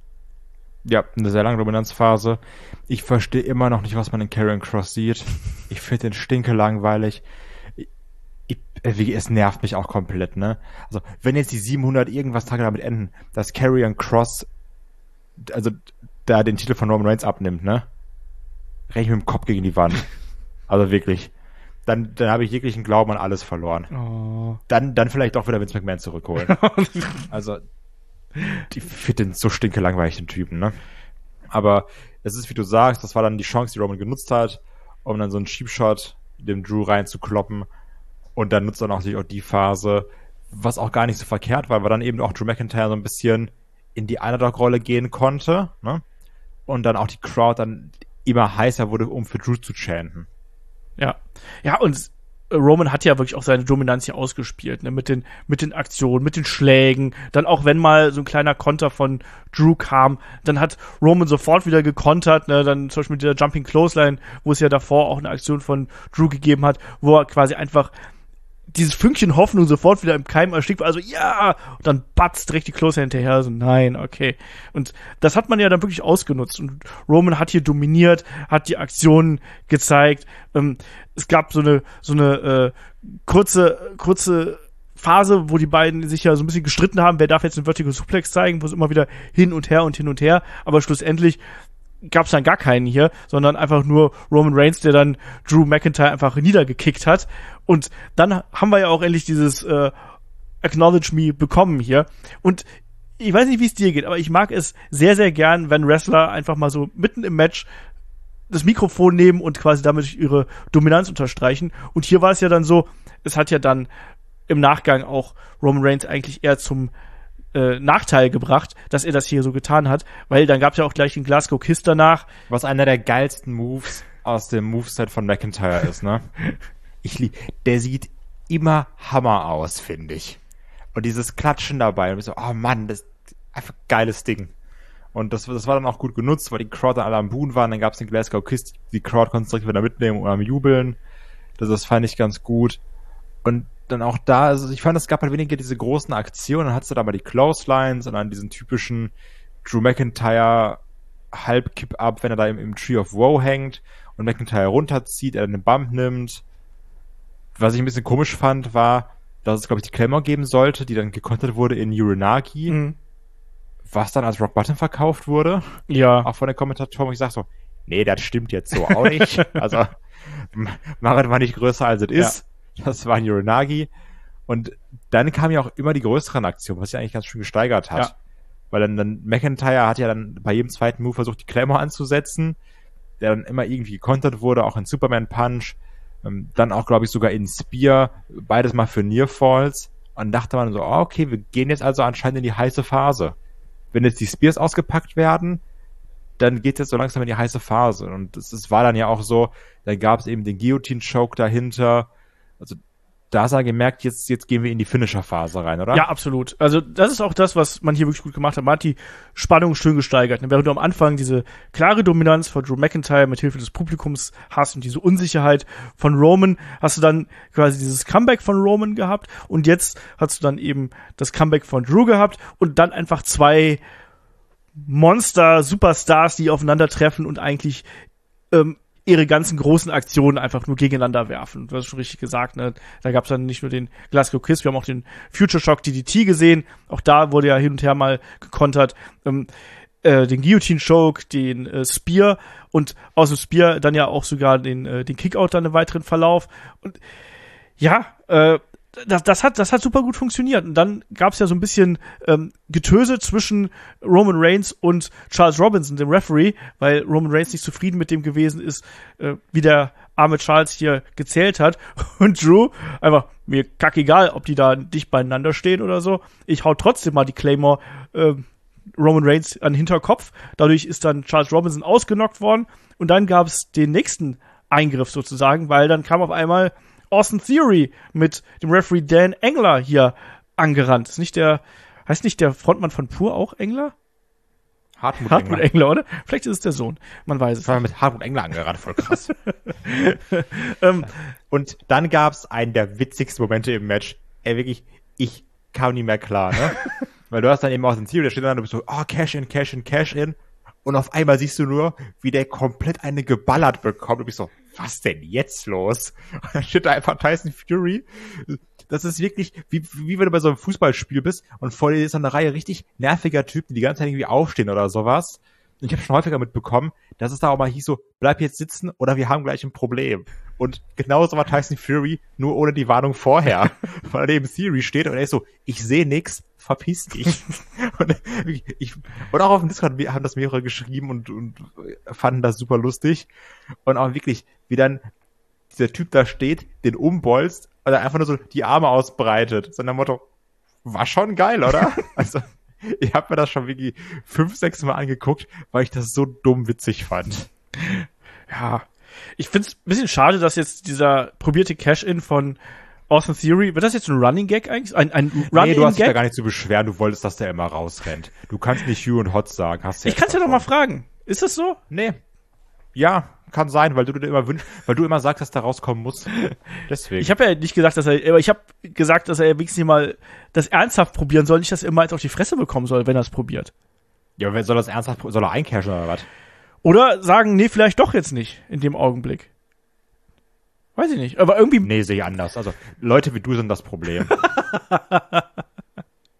S3: Ja, eine sehr lange Dominanzphase. Ich verstehe immer noch nicht, was man in Karrion Kross sieht. Ich finde den stinke langweilig. Ich, ich, es nervt mich auch komplett, ne? Also, wenn jetzt die siebenhundert irgendwas Tage damit enden, dass Karrion Kross, also, da den Titel von Roman Reigns abnimmt, ne? Renn ich mit dem Kopf gegen die Wand. Also wirklich. Dann, dann habe ich jeglichen Glauben an alles verloren.
S2: Oh.
S3: Dann, dann vielleicht auch wieder Vince McMahon zurückholen. Also, ich finde den so stinke langweilig, den Typen, ne? Aber es ist, wie du sagst, das war dann die Chance, die Roman genutzt hat, um dann so einen Cheap-Shot dem Drew reinzukloppen. Und dann nutzt er natürlich auch die Phase, was auch gar nicht so verkehrt war, weil dann eben auch Drew McIntyre so ein bisschen in die Underdog-Rolle gehen konnte, ne? Und dann auch die Crowd dann immer heißer wurde, um für Drew zu chanten.
S2: Ja. Ja, und Roman hat ja wirklich auch seine Dominanz hier ausgespielt, ne, mit den, mit den Aktionen, mit den Schlägen, dann auch wenn mal so ein kleiner Konter von Drew kam, dann hat Roman sofort wieder gekontert, ne, dann zum Beispiel mit der Jumping Clothesline, wo es ja davor auch eine Aktion von Drew gegeben hat, wo er quasi einfach dieses Fünkchen Hoffnung sofort wieder im Keim erstickt war, also ja, und dann batz direkt die Clothesline hinterher, so nein, okay. Und das hat man ja dann wirklich ausgenutzt und Roman hat hier dominiert, hat die Aktionen gezeigt, ähm, es gab so eine, so eine äh, kurze, kurze Phase, wo die beiden sich ja so ein bisschen gestritten haben, wer darf jetzt einen Vertical Suplex zeigen, wo es immer wieder hin und her und hin und her, aber schlussendlich gab es dann gar keinen hier, sondern einfach nur Roman Reigns, der dann Drew McIntyre einfach niedergekickt hat. Und dann haben wir ja auch endlich dieses äh, Acknowledge Me bekommen hier. Und ich weiß nicht, wie es dir geht, aber ich mag es sehr, sehr gern, wenn Wrestler einfach mal so mitten im Match das Mikrofon nehmen und quasi damit ihre Dominanz unterstreichen. Und hier war es ja dann so, es hat ja dann im Nachgang auch Roman Reigns eigentlich eher zum äh, Nachteil gebracht, dass er das hier so getan hat, weil dann gab es ja auch gleich den Glasgow Kiss danach.
S3: Was einer der geilsten Moves aus dem Moveset von McIntyre ist, ne? Ich lieb, der sieht immer Hammer aus, finde ich. Und dieses Klatschen dabei, und ich so, oh Mann, das ist einfach ein geiles Ding. Und das, das war dann auch gut genutzt, weil die Crowd dann alle am Buhen waren. Dann gab es den Glasgow Kiss, die Crowd konnte es direkt wieder mitnehmen und am Jubeln. Das, das fand ich ganz gut. Und dann auch da, also ich fand, es gab halt weniger diese großen Aktionen. Dann hattest du da mal die Clotheslines und dann diesen typischen Drew McIntyre Halb-Kipp-Up, wenn er da im, im Tree of Woe hängt und McIntyre runterzieht, er dann den Bump nimmt. Was ich ein bisschen komisch fand, war, dass es, glaube ich, die Claymore geben sollte, die dann gekontert wurde in Uranagi. Mhm. Was dann als Rock Bottom verkauft wurde.
S2: Ja.
S3: Auch von den Kommentatoren, wo ich sag so, nee, das stimmt jetzt so auch nicht. Also, Marat war nicht größer als es ja. ist. Das war ein Uranagi. Und dann kam ja auch immer die größeren Aktionen, was sich eigentlich ganz schön gesteigert hat. Ja. Weil dann, dann McIntyre hat ja dann bei jedem zweiten Move versucht, die Claymore anzusetzen, der dann immer irgendwie gekontert wurde, auch in Superman Punch. Ähm, dann auch, glaube ich, sogar in Spear. Beides mal für Near Falls. Und dachte man so, oh, okay, wir gehen jetzt also anscheinend in die heiße Phase. Wenn jetzt die Spears ausgepackt werden, dann geht es jetzt so langsam in die heiße Phase. Und es, es war dann ja auch so, dann gab es eben den Guillotine-Choke dahinter. Also da hast du gemerkt, jetzt, jetzt gehen wir in die Finisher-Phase rein, oder?
S2: Ja, absolut. Also das ist auch das, was man hier wirklich gut gemacht hat. Man hat die Spannung schön gesteigert. Während du am Anfang diese klare Dominanz von Drew McIntyre mit Hilfe des Publikums hast und diese Unsicherheit von Roman, hast du dann quasi dieses Comeback von Roman gehabt und jetzt hast du dann eben das Comeback von Drew gehabt und dann einfach zwei Monster-Superstars, die aufeinandertreffen und eigentlich ähm, ihre ganzen großen Aktionen einfach nur gegeneinander werfen. Du hast schon richtig gesagt, ne? Da gab es dann nicht nur den Glasgow Kiss, wir haben auch den Future Shock D D T gesehen. Auch da wurde ja hin und her mal gekontert. Ähm, äh, den Guillotine Choke, den äh, Spear und aus dem Spear dann ja auch sogar den, äh, den Kickout dann im weiteren Verlauf. Und ja, äh, Das, das hat, das hat super gut funktioniert. Und dann gab es ja so ein bisschen ähm, Getöse zwischen Roman Reigns und Charles Robinson, dem Referee, weil Roman Reigns nicht zufrieden mit dem gewesen ist, äh, wie der arme Charles hier gezählt hat. Und Drew einfach, mir kackegal, ob die da dicht beieinander stehen oder so. Ich hau trotzdem mal die Claymore äh, Roman Reigns an den Hinterkopf. Dadurch ist dann Charles Robinson ausgenockt worden. Und dann gab es den nächsten Eingriff sozusagen, weil dann kam auf einmal Austin Theory mit dem Referee Dan Engler hier angerannt. Ist nicht der, heißt nicht der Frontmann von Pur auch Engler?
S3: Hartmut,
S2: Hartmut Engler. Engler, oder? Vielleicht ist es der Sohn. Man weiß es.
S3: Ich war mit Hartmut Engler angerannt, voll krass. ähm, und dann gab es einen der witzigsten Momente im Match. Ey, wirklich, ich kam nie mehr klar, ne? Weil du hast dann eben Austin Theory, der steht dann und du bist so, oh, Cash in, Cash in, Cash in. Und auf einmal siehst du nur, wie der komplett eine geballert bekommt. Du bist so, was denn jetzt los? Und dann steht da einfach Tyson Fury. Das ist wirklich, wie, wie wenn du bei so einem Fußballspiel bist und vor dir ist so eine Reihe richtig nerviger Typen, die die ganze Zeit irgendwie aufstehen oder sowas. Und ich habe schon häufiger mitbekommen, dass es da auch mal hieß so, bleib jetzt sitzen oder wir haben gleich ein Problem. Und genauso war Tyson Fury, nur ohne die Warnung vorher. Weil er neben Theory steht und er ist so, ich sehe nix, verpiss dich. und, ich, und auch auf dem Discord haben das mehrere geschrieben und, und fanden das super lustig. Und auch wirklich, wie dann dieser Typ da steht, den umbolzt und er einfach nur so die Arme ausbreitet. So nach dem Motto, war schon geil, oder? Also, ich habe mir das schon wirklich fünf, sechs Mal angeguckt, weil ich das so dumm witzig fand.
S2: Ja, ich find's ein bisschen schade, dass jetzt dieser probierte Cash-In von Austin Theory, wird das jetzt ein Running Gag eigentlich? Ein, ein Run-In-Gag?
S3: Nee, du hast dich da gar nicht zu beschweren, du wolltest, dass der immer rausrennt. Du kannst nicht Hugh und Hot sagen. Hast du
S2: ich kann's ja doch mal fragen. Ist das so?
S3: Nee. Ja, kann sein, weil du dir immer wünschst, weil du immer sagst, dass der rauskommen muss. Deswegen.
S2: Ich habe ja nicht gesagt, dass er, aber ich habe gesagt, dass er wenigstens mal das ernsthaft probieren soll, nicht, dass er immer jetzt auf die Fresse bekommen soll, wenn er es probiert.
S3: Ja, wer soll das ernsthaft, soll er eincashen oder was?
S2: Oder sagen, nee, vielleicht doch jetzt nicht, in dem Augenblick. Weiß ich nicht, aber irgendwie...
S3: Nee, sehe ich anders. Also, Leute wie du sind das Problem.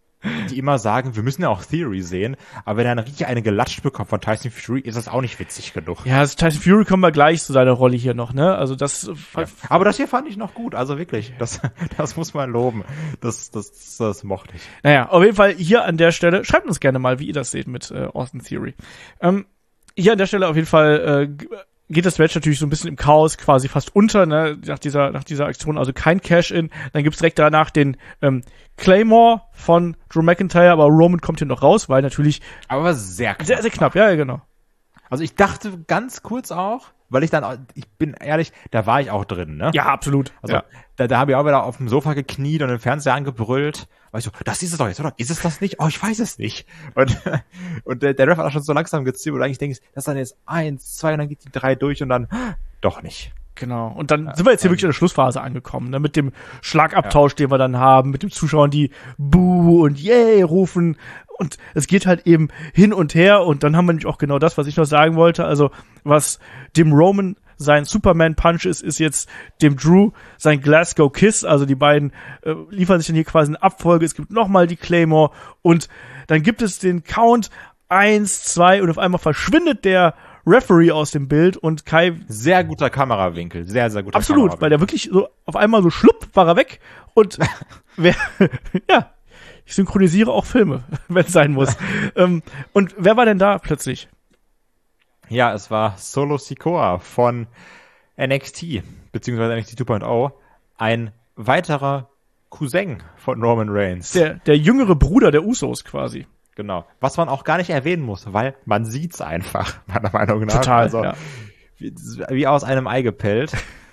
S3: die immer sagen, wir müssen ja auch Theory sehen, aber wenn er dann richtig eine gelatscht bekommt von Tyson Fury, ist das auch nicht witzig genug.
S2: Ja, also Tyson Fury kommen wir gleich zu seiner Rolle hier noch, ne? Also das.
S3: Ja. Aber das hier fand ich noch gut, also wirklich, das, das muss man loben. Das, das, das mochte ich.
S2: Naja, auf jeden Fall hier an der Stelle, schreibt uns gerne mal, wie ihr das seht mit äh, Austin Theory. Ähm, hier an der Stelle auf jeden Fall äh, geht das Match natürlich so ein bisschen im Chaos quasi fast unter, ne, nach dieser, nach dieser Aktion, also kein Cash-In. Dann gibt's direkt danach den ähm, Claymore von Drew McIntyre, aber Roman kommt hier noch raus, weil natürlich
S3: aber sehr knapp.
S2: Sehr, sehr knapp, ja, ja, genau.
S3: Also ich dachte ganz kurz auch, weil ich dann, ich bin ehrlich, da war ich auch drin, ne?
S2: Ja, absolut.
S3: Also
S2: ja.
S3: da, da habe ich auch wieder auf dem Sofa gekniet und den Fernseher angebrüllt. Weil ich so, das ist es doch jetzt, oder? Ist es das nicht? Oh, ich weiß es nicht. Und, und der, der Ref hat auch schon so langsam gezählt, und eigentlich denkst du, das ist dann jetzt eins, zwei, und dann geht die drei durch und dann doch nicht.
S2: Genau. Und dann ja, sind wir jetzt hier ähm, wirklich in der Schlussphase angekommen, ne? Mit dem Schlagabtausch, ja. den wir dann haben, mit den Zuschauern, die Buh und Yay rufen. Und es geht halt eben hin und her. Und dann haben wir nämlich auch genau das, was ich noch sagen wollte. Also, was dem Roman sein Superman-Punch ist, ist jetzt dem Drew sein Glasgow Kiss. Also die beiden äh, liefern sich dann hier quasi eine Abfolge. Es gibt nochmal die Claymore. Und dann gibt es den Count eins, zwei und auf einmal verschwindet der Referee aus dem Bild und Kai...
S3: Sehr guter Kamerawinkel, sehr, sehr guter
S2: Absolut,
S3: Kamerawinkel.
S2: Weil der wirklich so auf einmal so schlupp war er weg und wer... ja, ich synchronisiere auch Filme, wenn es sein muss. ähm, und wer war denn da plötzlich?
S3: Ja, es war Solo Sikoa von N X T, beziehungsweise N X T zwei Punkt null, ein weiterer Cousin von Roman Reigns.
S2: Der, der jüngere Bruder der Usos quasi.
S3: Genau. Was man auch gar nicht erwähnen muss, weil man sieht's einfach, meiner Meinung nach.
S2: Total,
S3: also,
S2: ja.
S3: wie, wie aus einem Ei gepellt.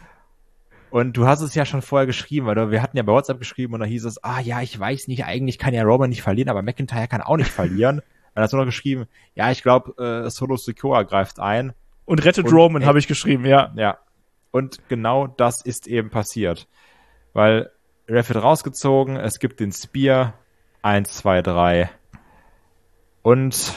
S3: Und du hast es ja schon vorher geschrieben, weil wir hatten ja bei WhatsApp geschrieben und da hieß es, ah ja, ich weiß nicht, eigentlich kann ja Roman nicht verlieren, aber McIntyre kann auch nicht verlieren. Dann hast du noch geschrieben, ja, ich glaube, äh, Solo Sikoa greift ein.
S2: Und rettet und, Roman, habe ich geschrieben, ja.
S3: Ja. Und genau das ist eben passiert. Weil Ref wird rausgezogen, es gibt den Spear, eins, zwei, drei. Und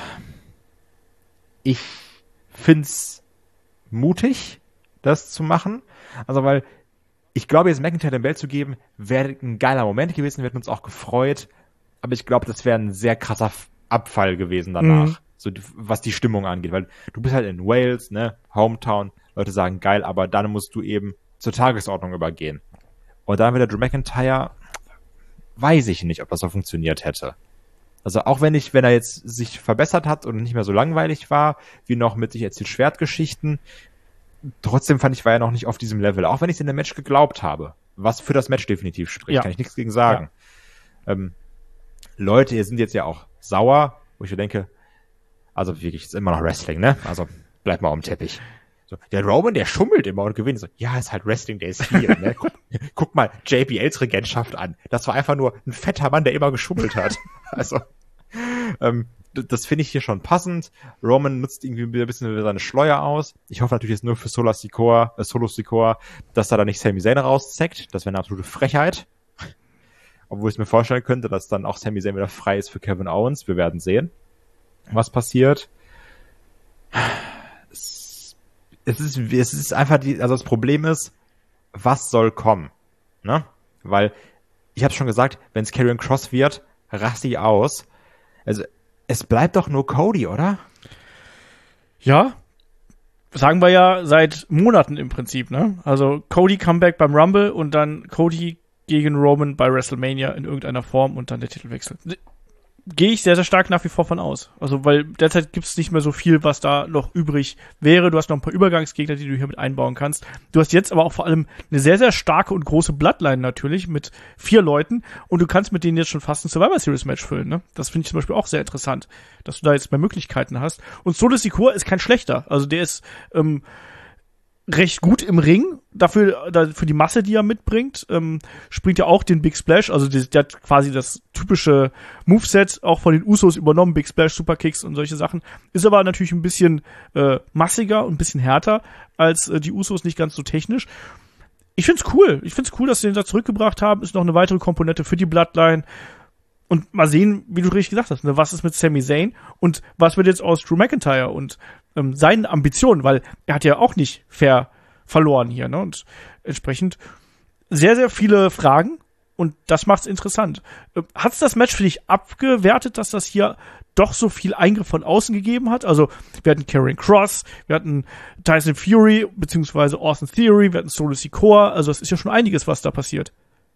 S3: ich find's mutig, das zu machen. Also, weil ich glaube, jetzt McIntyre den Belt zu geben, wäre ein geiler Moment gewesen, wir hätten uns auch gefreut. Aber ich glaube, das wäre ein sehr krasser Abfall gewesen danach, mhm. so was die Stimmung angeht, weil du bist halt in Wales, ne, Hometown, Leute sagen geil, aber dann musst du eben zur Tagesordnung übergehen. Und dann wieder Drew McIntyre, weiß ich nicht, ob das so funktioniert hätte. Also auch wenn ich, wenn er jetzt sich verbessert hat und nicht mehr so langweilig war, wie noch mit sich erzählt Schwertgeschichten, trotzdem fand ich, war er noch nicht auf diesem Level, auch wenn ich es in dem Match geglaubt habe, was für das Match definitiv spricht, ja. Kann ich nichts gegen sagen. Ja. Ähm, Leute, ihr sind jetzt ja auch sauer, wo ich mir denke, also wirklich, ist immer noch Wrestling, ne? Also bleib mal auf dem Teppich. So, der Roman, der schummelt immer und gewinnt. So, ja, ist halt Wrestling, der ist hier, ne? Guck, guck mal J B Ls Regentschaft an. Das war einfach nur ein fetter Mann, der immer geschummelt hat. Also, ähm, das finde ich hier schon passend. Roman nutzt irgendwie ein bisschen seine Schleuer aus. Ich hoffe natürlich jetzt nur für Solo Sikoa, äh, Solo Sikoa, dass da dann nicht Sami Zayn rauszeckt. Das wäre eine absolute Frechheit. Obwohl ich mir vorstellen könnte, dass dann auch Sami Zayn wieder frei ist für Kevin Owens. Wir werden sehen, was passiert. Es, es ist, es ist einfach die, also das Problem ist, was soll kommen, ne? Weil, ich habe schon gesagt, wenn es Karrion Kross wird, raste ich aus. Also, es bleibt doch nur Cody, oder?
S2: Ja, sagen wir ja seit Monaten im Prinzip, ne? Also, Cody Comeback beim Rumble und dann Cody gegen Roman bei WrestleMania in irgendeiner Form und dann der Titelwechsel. Gehe ich sehr, sehr stark nach wie vor von aus. Also, weil derzeit gibt es nicht mehr so viel, was da noch übrig wäre. Du hast noch ein paar Übergangsgegner, die du hier mit einbauen kannst. Du hast jetzt aber auch vor allem eine sehr, sehr starke und große Bloodline natürlich mit vier Leuten und du kannst mit denen jetzt schon fast ein Survivor Series Match füllen, ne? Das finde ich zum Beispiel auch sehr interessant, dass du da jetzt mehr Möglichkeiten hast. Und Solo Sikoa ist kein schlechter. Also, der ist, ähm, recht gut im Ring, dafür, da, für die Masse, die er mitbringt, ähm, springt er auch den Big Splash, also die, der hat quasi das typische Moveset auch von den Usos übernommen, Big Splash, Superkicks und solche Sachen, ist aber natürlich ein bisschen äh, massiger und ein bisschen härter als äh, die Usos, nicht ganz so technisch. Ich find's cool, ich find's cool, dass sie den da zurückgebracht haben, ist noch eine weitere Komponente für die Bloodline. Und mal sehen, wie du richtig gesagt hast, ne, was ist mit Sami Zayn und was wird jetzt aus Drew McIntyre und ähm, seinen Ambitionen, weil er hat ja auch nicht fair verloren hier, ne? Und entsprechend sehr, sehr viele Fragen Und das macht's interessant. Hat's das Match für dich abgewertet, dass das hier doch so viel Eingriff von außen gegeben hat? Also, wir hatten Karrion Kross, wir hatten Tyson Fury, beziehungsweise Austin Theory, wir hatten Solo Sikoa. Also, es ist ja schon einiges, was da passiert.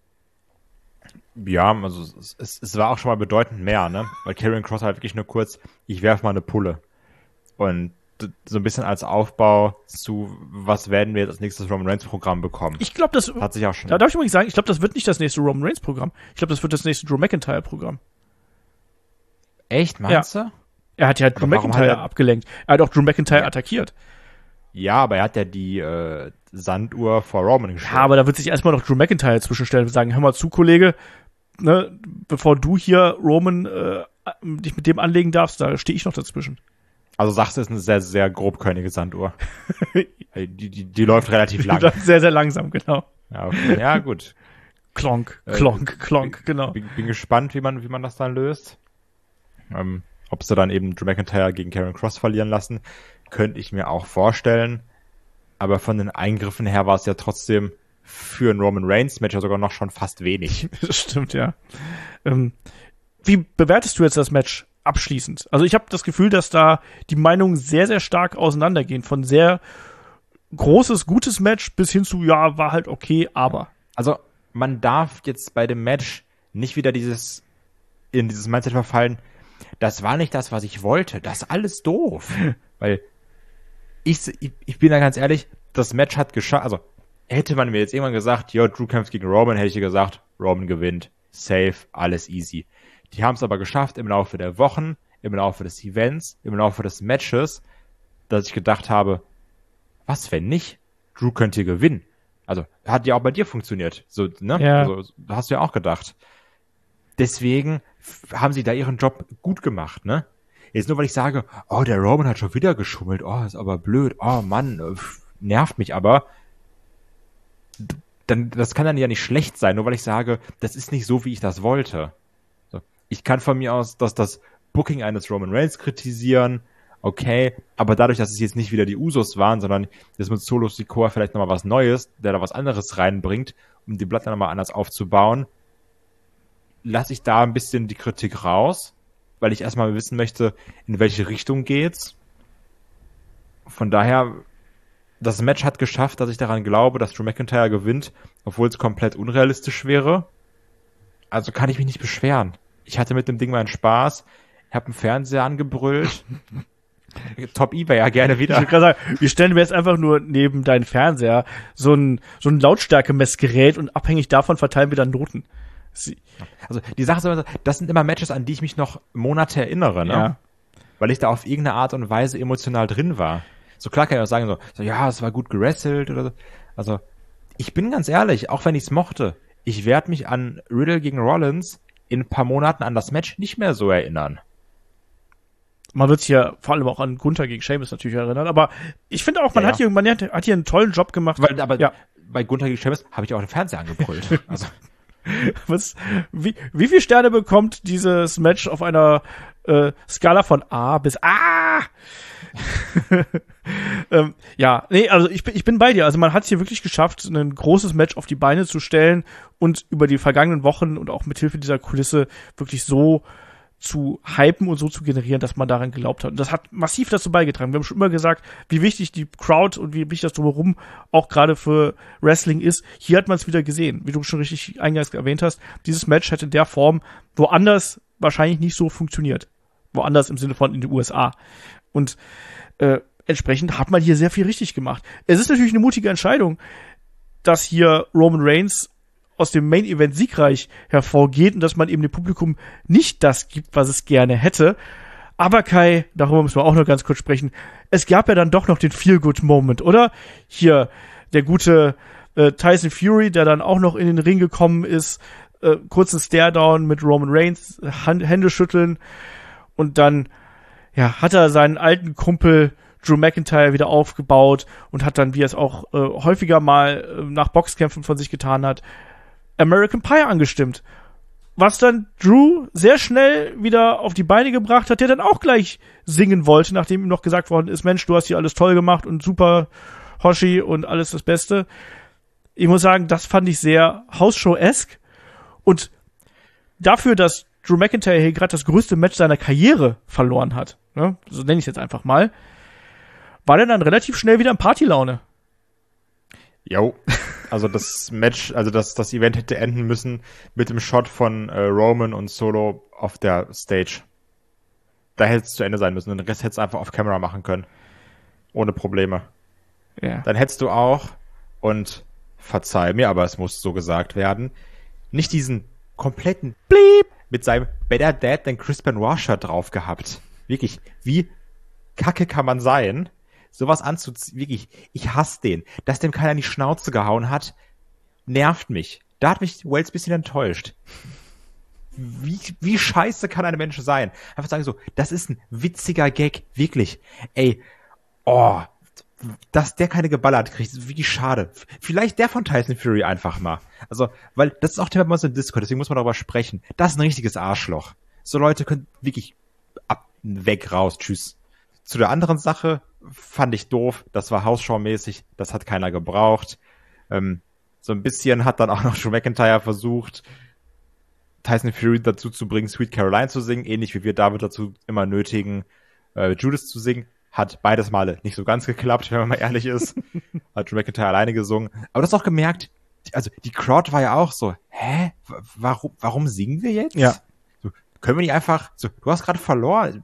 S3: Ja, also es, es, es war auch schon mal bedeutend mehr, ne? Weil Karrion Kross halt wirklich nur kurz, ich werf mal eine Pulle. Und so ein bisschen als Aufbau zu, was werden wir jetzt als nächstes Roman Reigns Programm bekommen.
S2: Ich glaube, das
S3: hat sich auch schon.
S2: Da darf ich übrigens sagen, ich glaube, das wird nicht das nächste Roman Reigns Programm. Ich glaube, das wird das nächste Drew McIntyre Programm.
S3: Echt, meinst
S2: ja.
S3: du?
S2: Er hat ja Drew McIntyre er... abgelenkt. Er hat auch Drew McIntyre ja. attackiert.
S3: Ja, aber er hat ja die äh, Sanduhr vor Roman gestellt.
S2: Ja, aber da wird sich erstmal noch Drew McIntyre zwischenstellen und sagen, hör mal zu, Kollege, ne, bevor du hier Roman äh, dich mit dem anlegen darfst, da stehe ich noch dazwischen.
S3: Also sagst du, es ist eine sehr, sehr grobkörnige Sanduhr. die, die, die läuft relativ lang.
S2: Sehr, sehr langsam, genau.
S3: Ja, okay. Ja, gut.
S2: Klonk, klonk, äh, klonk,
S3: bin,
S2: genau.
S3: Bin, bin gespannt, wie man, wie man das dann löst. Ähm, ob sie dann eben Drew McIntyre gegen Karrion Kross verlieren lassen, könnte ich mir auch vorstellen. Aber von den Eingriffen her war es ja trotzdem für ein Roman Reigns Match ja sogar noch schon fast wenig.
S2: Das stimmt, ja. Ähm, wie bewertest du jetzt das Match abschließend? Also ich habe das Gefühl, dass da die Meinungen sehr, sehr stark auseinandergehen. Von sehr großes, gutes Match bis hin zu, ja, war halt okay, aber.
S3: Also man darf jetzt bei dem Match nicht wieder dieses in dieses Mindset verfallen, das war nicht das, was ich wollte. Das ist alles doof. Weil ich, ich, ich bin da ganz ehrlich, das Match hat geschafft, also hätte man mir jetzt irgendwann gesagt, ja, Drew kämpft gegen Roman, hätte ich gesagt, Roman gewinnt. Safe, alles easy. Die haben es aber geschafft im Laufe der Wochen, im Laufe des Events, im Laufe des Matches, dass ich gedacht habe, was, wenn nicht? Drew könnte hier gewinnen. Also, hat ja auch bei dir funktioniert. So, ne?
S2: Ja.
S3: Also, hast du ja auch gedacht. Deswegen haben sie da ihren Job gut gemacht, ne? Jetzt nur, weil ich sage, oh, der Roman hat schon wieder geschummelt, oh, ist aber blöd, oh Mann, nervt mich aber. Dann, das kann dann ja nicht schlecht sein, nur weil ich sage, das ist nicht so, wie ich das wollte. So. Ich kann von mir aus, dass das Booking eines Roman Reigns kritisieren, okay, aber dadurch, dass es jetzt nicht wieder die Usos waren, sondern jetzt mit Solo Sikoa vielleicht nochmal was Neues, der da was anderes reinbringt, um die Blatt dann nochmal anders aufzubauen, lasse ich da ein bisschen die Kritik raus, weil ich erstmal wissen möchte, in welche Richtung geht's. Von daher, das Match hat geschafft, dass ich daran glaube, dass Drew McIntyre gewinnt, obwohl es komplett unrealistisch wäre. Also kann ich mich nicht beschweren. Ich hatte mit dem Ding meinen Spaß, ich habe einen Fernseher angebrüllt. Top eBay ja gerne wieder.
S2: Ich würde gerade sagen, wir stellen mir jetzt einfach nur neben deinen Fernseher so ein, so ein Lautstärke-Messgerät und abhängig davon verteilen wir dann Noten.
S3: Also die Sache ist immer, das sind immer Matches, an die ich mich noch Monate erinnere, ne?
S2: Ja.
S3: Weil ich da auf irgendeine Art und Weise emotional drin war. So klar kann ich auch sagen, so, so ja, es war gut gewrestelt oder so. Also ich bin ganz ehrlich, auch wenn ich es mochte, ich werde mich an Riddle gegen Rollins in ein paar Monaten an das Match nicht mehr so erinnern.
S2: Man wird sich ja vor allem auch an Gunther gegen Sheamus natürlich erinnern, aber ich finde auch, man,
S3: ja,
S2: hat hier, man hat, hat hier einen tollen Job gemacht.
S3: Weil, aber
S2: ja.
S3: bei Gunther gegen Sheamus habe ich auch den Fernseher angebrüllt. Also
S2: Was, wie, wie viele Sterne bekommt dieses Match auf einer äh, Skala von A bis A? ähm, ja, nee, also ich bin, ich bin bei dir. Also man hat es hier wirklich geschafft, ein großes Match auf die Beine zu stellen und über die vergangenen Wochen und auch mit Hilfe dieser Kulisse wirklich so zu hypen und so zu generieren, dass man daran geglaubt hat. Und das hat massiv dazu beigetragen. Wir haben schon immer gesagt, wie wichtig die Crowd und wie wichtig das drumherum auch gerade für Wrestling ist. Hier hat man es wieder gesehen. Wie du schon richtig eingangs erwähnt hast, dieses Match hätte in der Form woanders wahrscheinlich nicht so funktioniert. Woanders im Sinne von in den U S A. Und äh, entsprechend hat man hier sehr viel richtig gemacht. Es ist natürlich eine mutige Entscheidung, dass hier Roman Reigns aus dem Main-Event siegreich hervorgeht und dass man eben dem Publikum nicht das gibt, was es gerne hätte. Aber Kai, darüber müssen wir auch noch ganz kurz sprechen, es gab ja dann doch noch den Feel-Good-Moment, oder? Hier, der gute äh, Tyson Fury, der dann auch noch in den Ring gekommen ist, äh, kurzen Stare-Down mit Roman Reigns, Hand, Hände schütteln und dann ja, hat er seinen alten Kumpel Drew McIntyre wieder aufgebaut und hat dann, wie er es auch äh, häufiger mal äh, nach Boxkämpfen von sich getan hat, American Pie angestimmt. Was dann Drew sehr schnell wieder auf die Beine gebracht hat, der dann auch gleich singen wollte, nachdem ihm noch gesagt worden ist, Mensch, du hast hier alles toll gemacht und super Hoshi und alles das Beste. Ich muss sagen, das fand ich sehr Hausshow-esque Und dafür, dass Drew McIntyre hier gerade das größte Match seiner Karriere verloren hat, ne, so nenne ich es jetzt einfach mal, war der dann relativ schnell wieder in Partylaune.
S3: Jo, also das Match, also das, das Event hätte enden müssen mit dem Shot von äh, Roman und Solo auf der Stage. Da hätte es zu Ende sein müssen. Den Rest hättest du einfach auf Camera machen können. Ohne Probleme.
S2: Ja.
S3: Dann hättest du auch, und verzeih mir, aber es muss so gesagt werden, nicht diesen kompletten Bleep mit seinem Better Dad than Chris Benoit Shirt drauf gehabt. Wirklich, wie kacke kann man sein, sowas anzuziehen? Wirklich, ich hasse den. Dass dem keiner in die Schnauze gehauen hat, nervt mich. Da hat mich Wales ein bisschen enttäuscht. Wie, wie scheiße kann ein Mensch sein? Einfach sagen so, das ist ein witziger Gag. Wirklich. Ey, oh, dass der keine geballert kriegt, ist wirklich schade. Vielleicht der von Tyson Fury einfach mal. Also, weil das ist auch Thema bei uns im Discord, deswegen muss man darüber sprechen. Das ist ein richtiges Arschloch. So Leute können wirklich ab, weg, raus, tschüss. Zu der anderen Sache fand ich doof, das war Hausschau-mäßig, das hat keiner gebraucht. Ähm, so ein bisschen hat dann auch noch Drew McIntyre versucht, Tyson Fury dazu zu bringen, Sweet Caroline zu singen, ähnlich wie wir David dazu immer nötigen, äh, Judas zu singen. Hat beides Male nicht so ganz geklappt, wenn man mal ehrlich ist. Hat Drew McIntyre alleine gesungen. Aber du hast auch gemerkt, also die Crowd war ja auch so, hä? Warum, warum singen wir jetzt?
S2: Ja.
S3: So, können wir nicht einfach, so, du hast gerade verloren,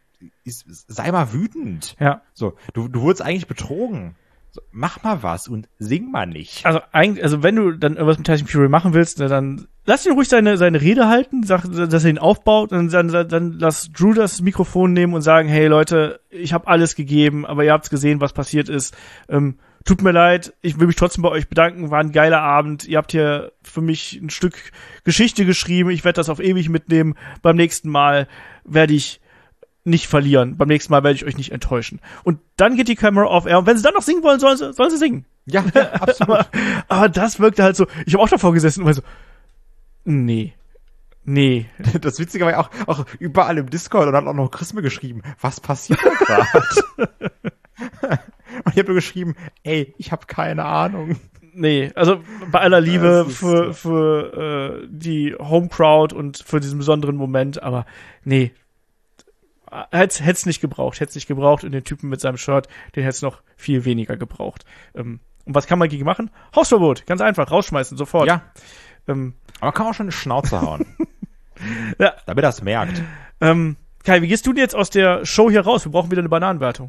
S3: sei mal wütend.
S2: Ja.
S3: So, du, du wurdest eigentlich betrogen. So, mach mal was und sing mal nicht.
S2: Also eigentlich, also wenn du dann irgendwas mit Tyson Fury machen willst, dann lass ihn ruhig seine seine Rede halten, sag, dass er ihn aufbaut, und dann, dann, dann lass Drew das Mikrofon nehmen und sagen, hey Leute, ich habe alles gegeben, aber ihr habt's gesehen, was passiert ist. Ähm, tut mir leid, ich will mich trotzdem bei euch bedanken, war ein geiler Abend. Ihr habt hier für mich ein Stück Geschichte geschrieben, ich werde das auf ewig mitnehmen. Beim nächsten Mal werde ich nicht verlieren. Beim nächsten Mal werde ich euch nicht enttäuschen. Und dann geht die Kamera off air. Und wenn sie dann noch singen wollen, sollen sie, sollen sie singen.
S3: Ja, ja, absolut.
S2: aber, aber das wirkte halt so, ich habe auch davor gesessen und war so, nee, nee.
S3: Das Witzige war ja auch, auch überall im Discord, und hat auch noch Chris mir geschrieben, was passiert da gerade? Und ich habe nur geschrieben, ey, ich habe keine Ahnung.
S2: Nee, also bei aller Liebe
S3: ist,
S2: für, für äh, die Home Crowd und für diesen besonderen Moment, aber nee, hätt's hätt's nicht gebraucht, hätt's nicht gebraucht, und den Typen mit seinem Shirt, den hätt's noch viel weniger gebraucht. Ähm, und was kann man gegen machen? Hausverbot, ganz einfach, rausschmeißen, sofort.
S3: Ja.
S2: Ähm,
S3: Aber kann auch schon eine Schnauze hauen.
S2: ja.
S3: Damit er es merkt.
S2: Ähm, Kai, wie gehst du denn jetzt aus der Show hier raus? Wir brauchen wieder eine Bananenwertung.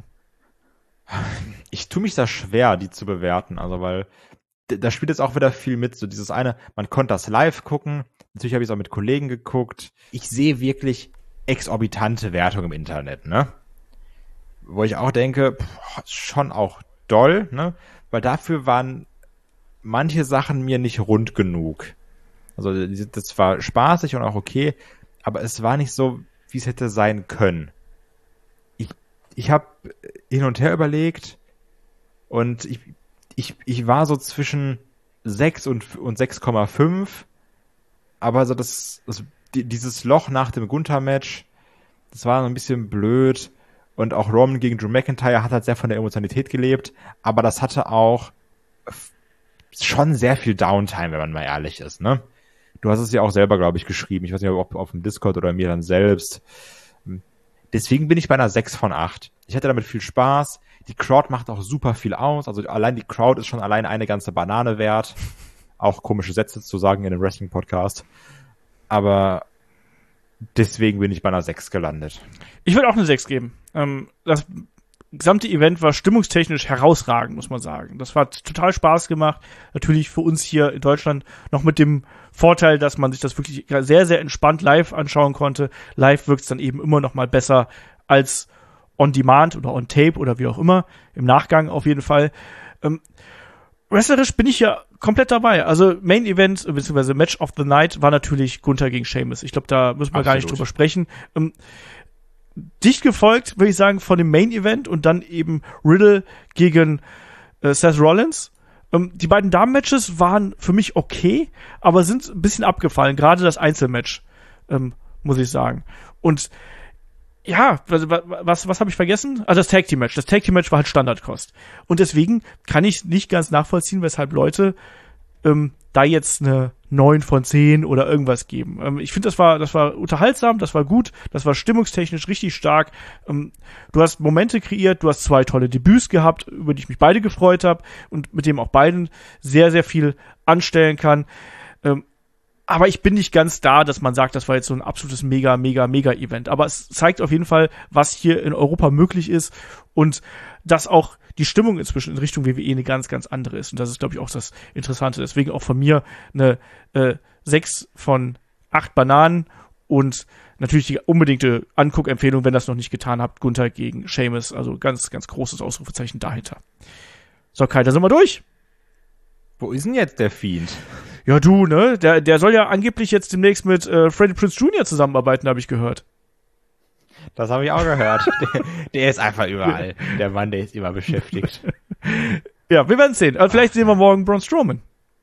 S3: Ich tue mich da schwer, die zu bewerten, also weil da spielt jetzt auch wieder viel mit, so dieses eine, man konnte das live gucken, natürlich habe ich es auch mit Kollegen geguckt. Ich sehe wirklich exorbitante Wertung im Internet, ne? Wo ich auch denke, pff, schon auch doll, ne? Weil dafür waren manche Sachen mir nicht rund genug. Also das war spaßig und auch okay, aber es war nicht so, wie es hätte sein können. Ich, ich habe hin und her überlegt und ich, ich, ich war so zwischen sechs und, und sechs Komma fünf, aber so das, das dieses Loch nach dem Gunther-Match, das war so ein bisschen blöd, und auch Roman gegen Drew McIntyre hat halt sehr von der Emotionalität gelebt, aber das hatte auch schon sehr viel Downtime, wenn man mal ehrlich ist, ne? Du hast es ja auch selber, glaube ich, geschrieben, ich weiß nicht, ob auf dem Discord oder mir dann selbst. Deswegen bin ich bei einer sechs von acht. Ich hatte damit viel Spaß, die Crowd macht auch super viel aus, also allein die Crowd ist schon allein eine ganze Banane wert, auch komische Sätze zu sagen in einem Wrestling-Podcast. Aber deswegen bin ich bei einer sechs gelandet.
S2: Ich würde auch eine sechs geben. Ähm, das gesamte Event war stimmungstechnisch herausragend, muss man sagen. Das hat total Spaß gemacht. Natürlich für uns hier in Deutschland noch mit dem Vorteil, dass man sich das wirklich sehr, sehr entspannt live anschauen konnte. Live wirkt es dann eben immer noch mal besser als on Demand oder on Tape oder wie auch immer. Im Nachgang auf jeden Fall. Ähm, Wrestlerisch bin ich ja komplett dabei. Also Main Event bzw. Match of the Night war natürlich Gunther gegen Sheamus. Ich glaube, da müssen wir Absolut. gar nicht drüber sprechen. Ähm, dicht gefolgt, würde ich sagen, von dem Main Event und dann eben Riddle gegen äh, Seth Rollins. Ähm, die beiden Damen-Matches waren für mich okay, aber sind ein bisschen abgefallen. Gerade das Einzelmatch, ähm, muss ich sagen. Und ja, was, was, was habe ich vergessen? Ah, das Tag Team Match. Das Tag Team Match war halt Standardkost. Und deswegen kann ich nicht ganz nachvollziehen, weshalb Leute ähm, da jetzt eine neun von zehn oder irgendwas geben. Ähm, ich finde, das war, das war unterhaltsam, das war gut, das war stimmungstechnisch richtig stark. Ähm, du hast Momente kreiert, du hast zwei tolle Debüts gehabt, über die ich mich beide gefreut habe und mit dem auch beiden sehr, sehr viel anstellen kann. Ähm, aber ich bin nicht ganz da, dass man sagt, das war jetzt so ein absolutes mega, mega, mega Event. Aber es zeigt auf jeden Fall, was hier in Europa möglich ist und dass auch die Stimmung inzwischen in Richtung W W E eine ganz, ganz andere ist. Und das ist, glaube ich, auch das Interessante. Deswegen auch von mir eine äh, sechs von acht Bananen und natürlich die unbedingte Anguckempfehlung, wenn ihr das noch nicht getan habt, Gunther gegen Sheamus. Also ganz, ganz großes Ausrufezeichen dahinter. So, Kai, da sind wir durch.
S3: Wo ist denn jetzt der Fiend?
S2: Ja, du, ne? Der, der soll ja angeblich jetzt demnächst mit äh, Freddie Prinze Junior zusammenarbeiten, habe ich gehört.
S3: Das habe ich auch gehört. der, der ist einfach überall. Der Mann, der ist immer beschäftigt.
S2: Ja, wir werden sehen. Also vielleicht sehen wir morgen Braun Strowman.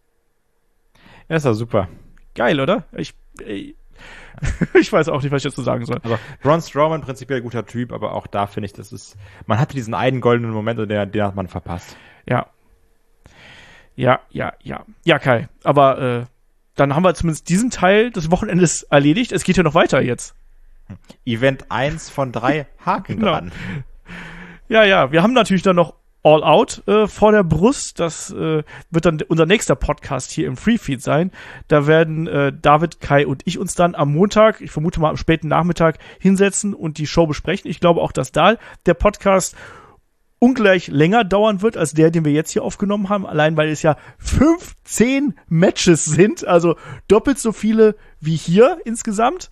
S3: Ja, ist doch super.
S2: Geil, oder? Ich, ich, ich weiß auch nicht, was ich dazu sagen soll.
S3: Aber Braun Strowman, prinzipiell guter Typ, aber auch da finde ich, das ist, man hatte diesen einen goldenen Moment und den, den hat man verpasst.
S2: Ja. Ja, ja, ja. Ja, Kai. Aber äh, dann haben wir zumindest diesen Teil des Wochenendes erledigt. Es geht ja noch weiter jetzt.
S3: Event eins von drei Haken dran.
S2: Genau. Ja, ja, wir haben natürlich dann noch All Out äh, vor der Brust. Das äh, wird dann unser nächster Podcast hier im Freefeed sein. Da werden äh, David, Kai und ich uns dann am Montag, ich vermute mal am späten Nachmittag, hinsetzen und die Show besprechen. Ich glaube auch, dass da der Podcast ungleich länger dauern wird als der, den wir jetzt hier aufgenommen haben, allein weil es ja fünfzehn Matches sind, also doppelt so viele wie hier insgesamt.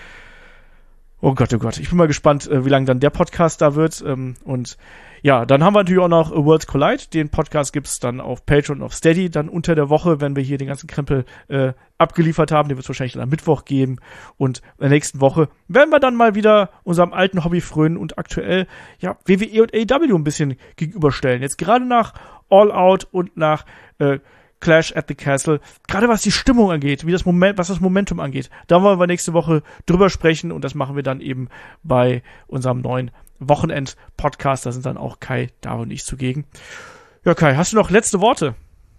S2: Oh Gott, oh Gott, ich bin mal gespannt, wie lang dann der Podcast da wird. Und ja, dann haben wir natürlich auch noch Worlds Collide. Den Podcast gibt's dann auf Patreon und auf Steady dann unter der Woche, wenn wir hier den ganzen Krempel äh, abgeliefert haben. Den wird es wahrscheinlich dann am Mittwoch geben. Und in der nächsten Woche werden wir dann mal wieder unserem alten Hobby frönen und aktuell ja W W E und A E W ein bisschen gegenüberstellen. Jetzt gerade nach All Out und nach äh, Clash at the Castle, gerade was die Stimmung angeht, wie das Moment, was das Momentum angeht, da wollen wir nächste Woche drüber sprechen und das machen wir dann eben bei unserem neuen Wochenend-Podcast. Da sind dann auch Kai, David und ich zugegen. Ja, Kai, hast du noch letzte Worte?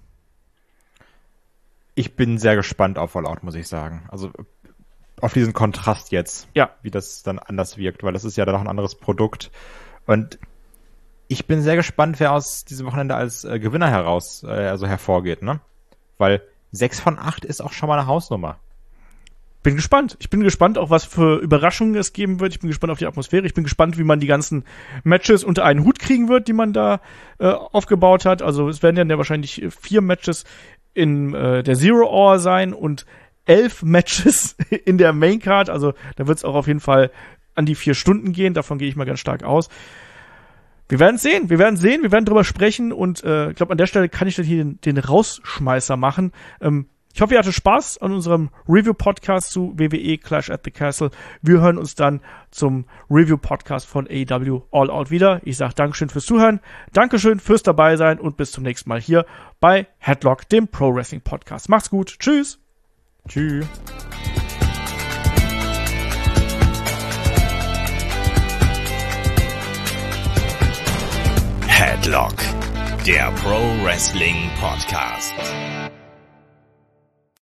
S3: Ich bin sehr gespannt auf All Out, muss ich sagen. Also auf diesen Kontrast jetzt,
S2: ja,
S3: wie das dann anders wirkt, weil das ist ja dann auch ein anderes Produkt. Und ich bin sehr gespannt, wer aus diesem Wochenende als äh, Gewinner heraus, äh, also hervorgeht, ne? Weil sechs von acht ist auch schon mal eine Hausnummer.
S2: Bin gespannt. Ich bin gespannt auch, was für Überraschungen es geben wird. Ich bin gespannt auf die Atmosphäre. Ich bin gespannt, wie man die ganzen Matches unter einen Hut kriegen wird, die man da äh, aufgebaut hat. Also es werden dann ja wahrscheinlich vier Matches in äh, der Zero Hour sein und elf Matches in der Maincard. Also da wird es auch auf jeden Fall an die vier Stunden gehen. Davon gehe ich mal ganz stark aus. Wir werden sehen, wir werden sehen, wir werden drüber sprechen und äh, ich glaube, an der Stelle kann ich dann hier den, den Rausschmeißer machen. Ähm, ich hoffe, ihr hattet Spaß an unserem Review-Podcast zu W W E Clash at the Castle. Wir hören uns dann zum Review-Podcast von A E W All Out wieder. Ich sage Dankeschön fürs Zuhören, Dankeschön fürs Dabeisein und bis zum nächsten Mal hier bei Headlock, dem Pro-Wrestling-Podcast. Macht's gut, tschüss.
S3: Tschüss.
S1: Headlock, der Pro Wrestling Podcast.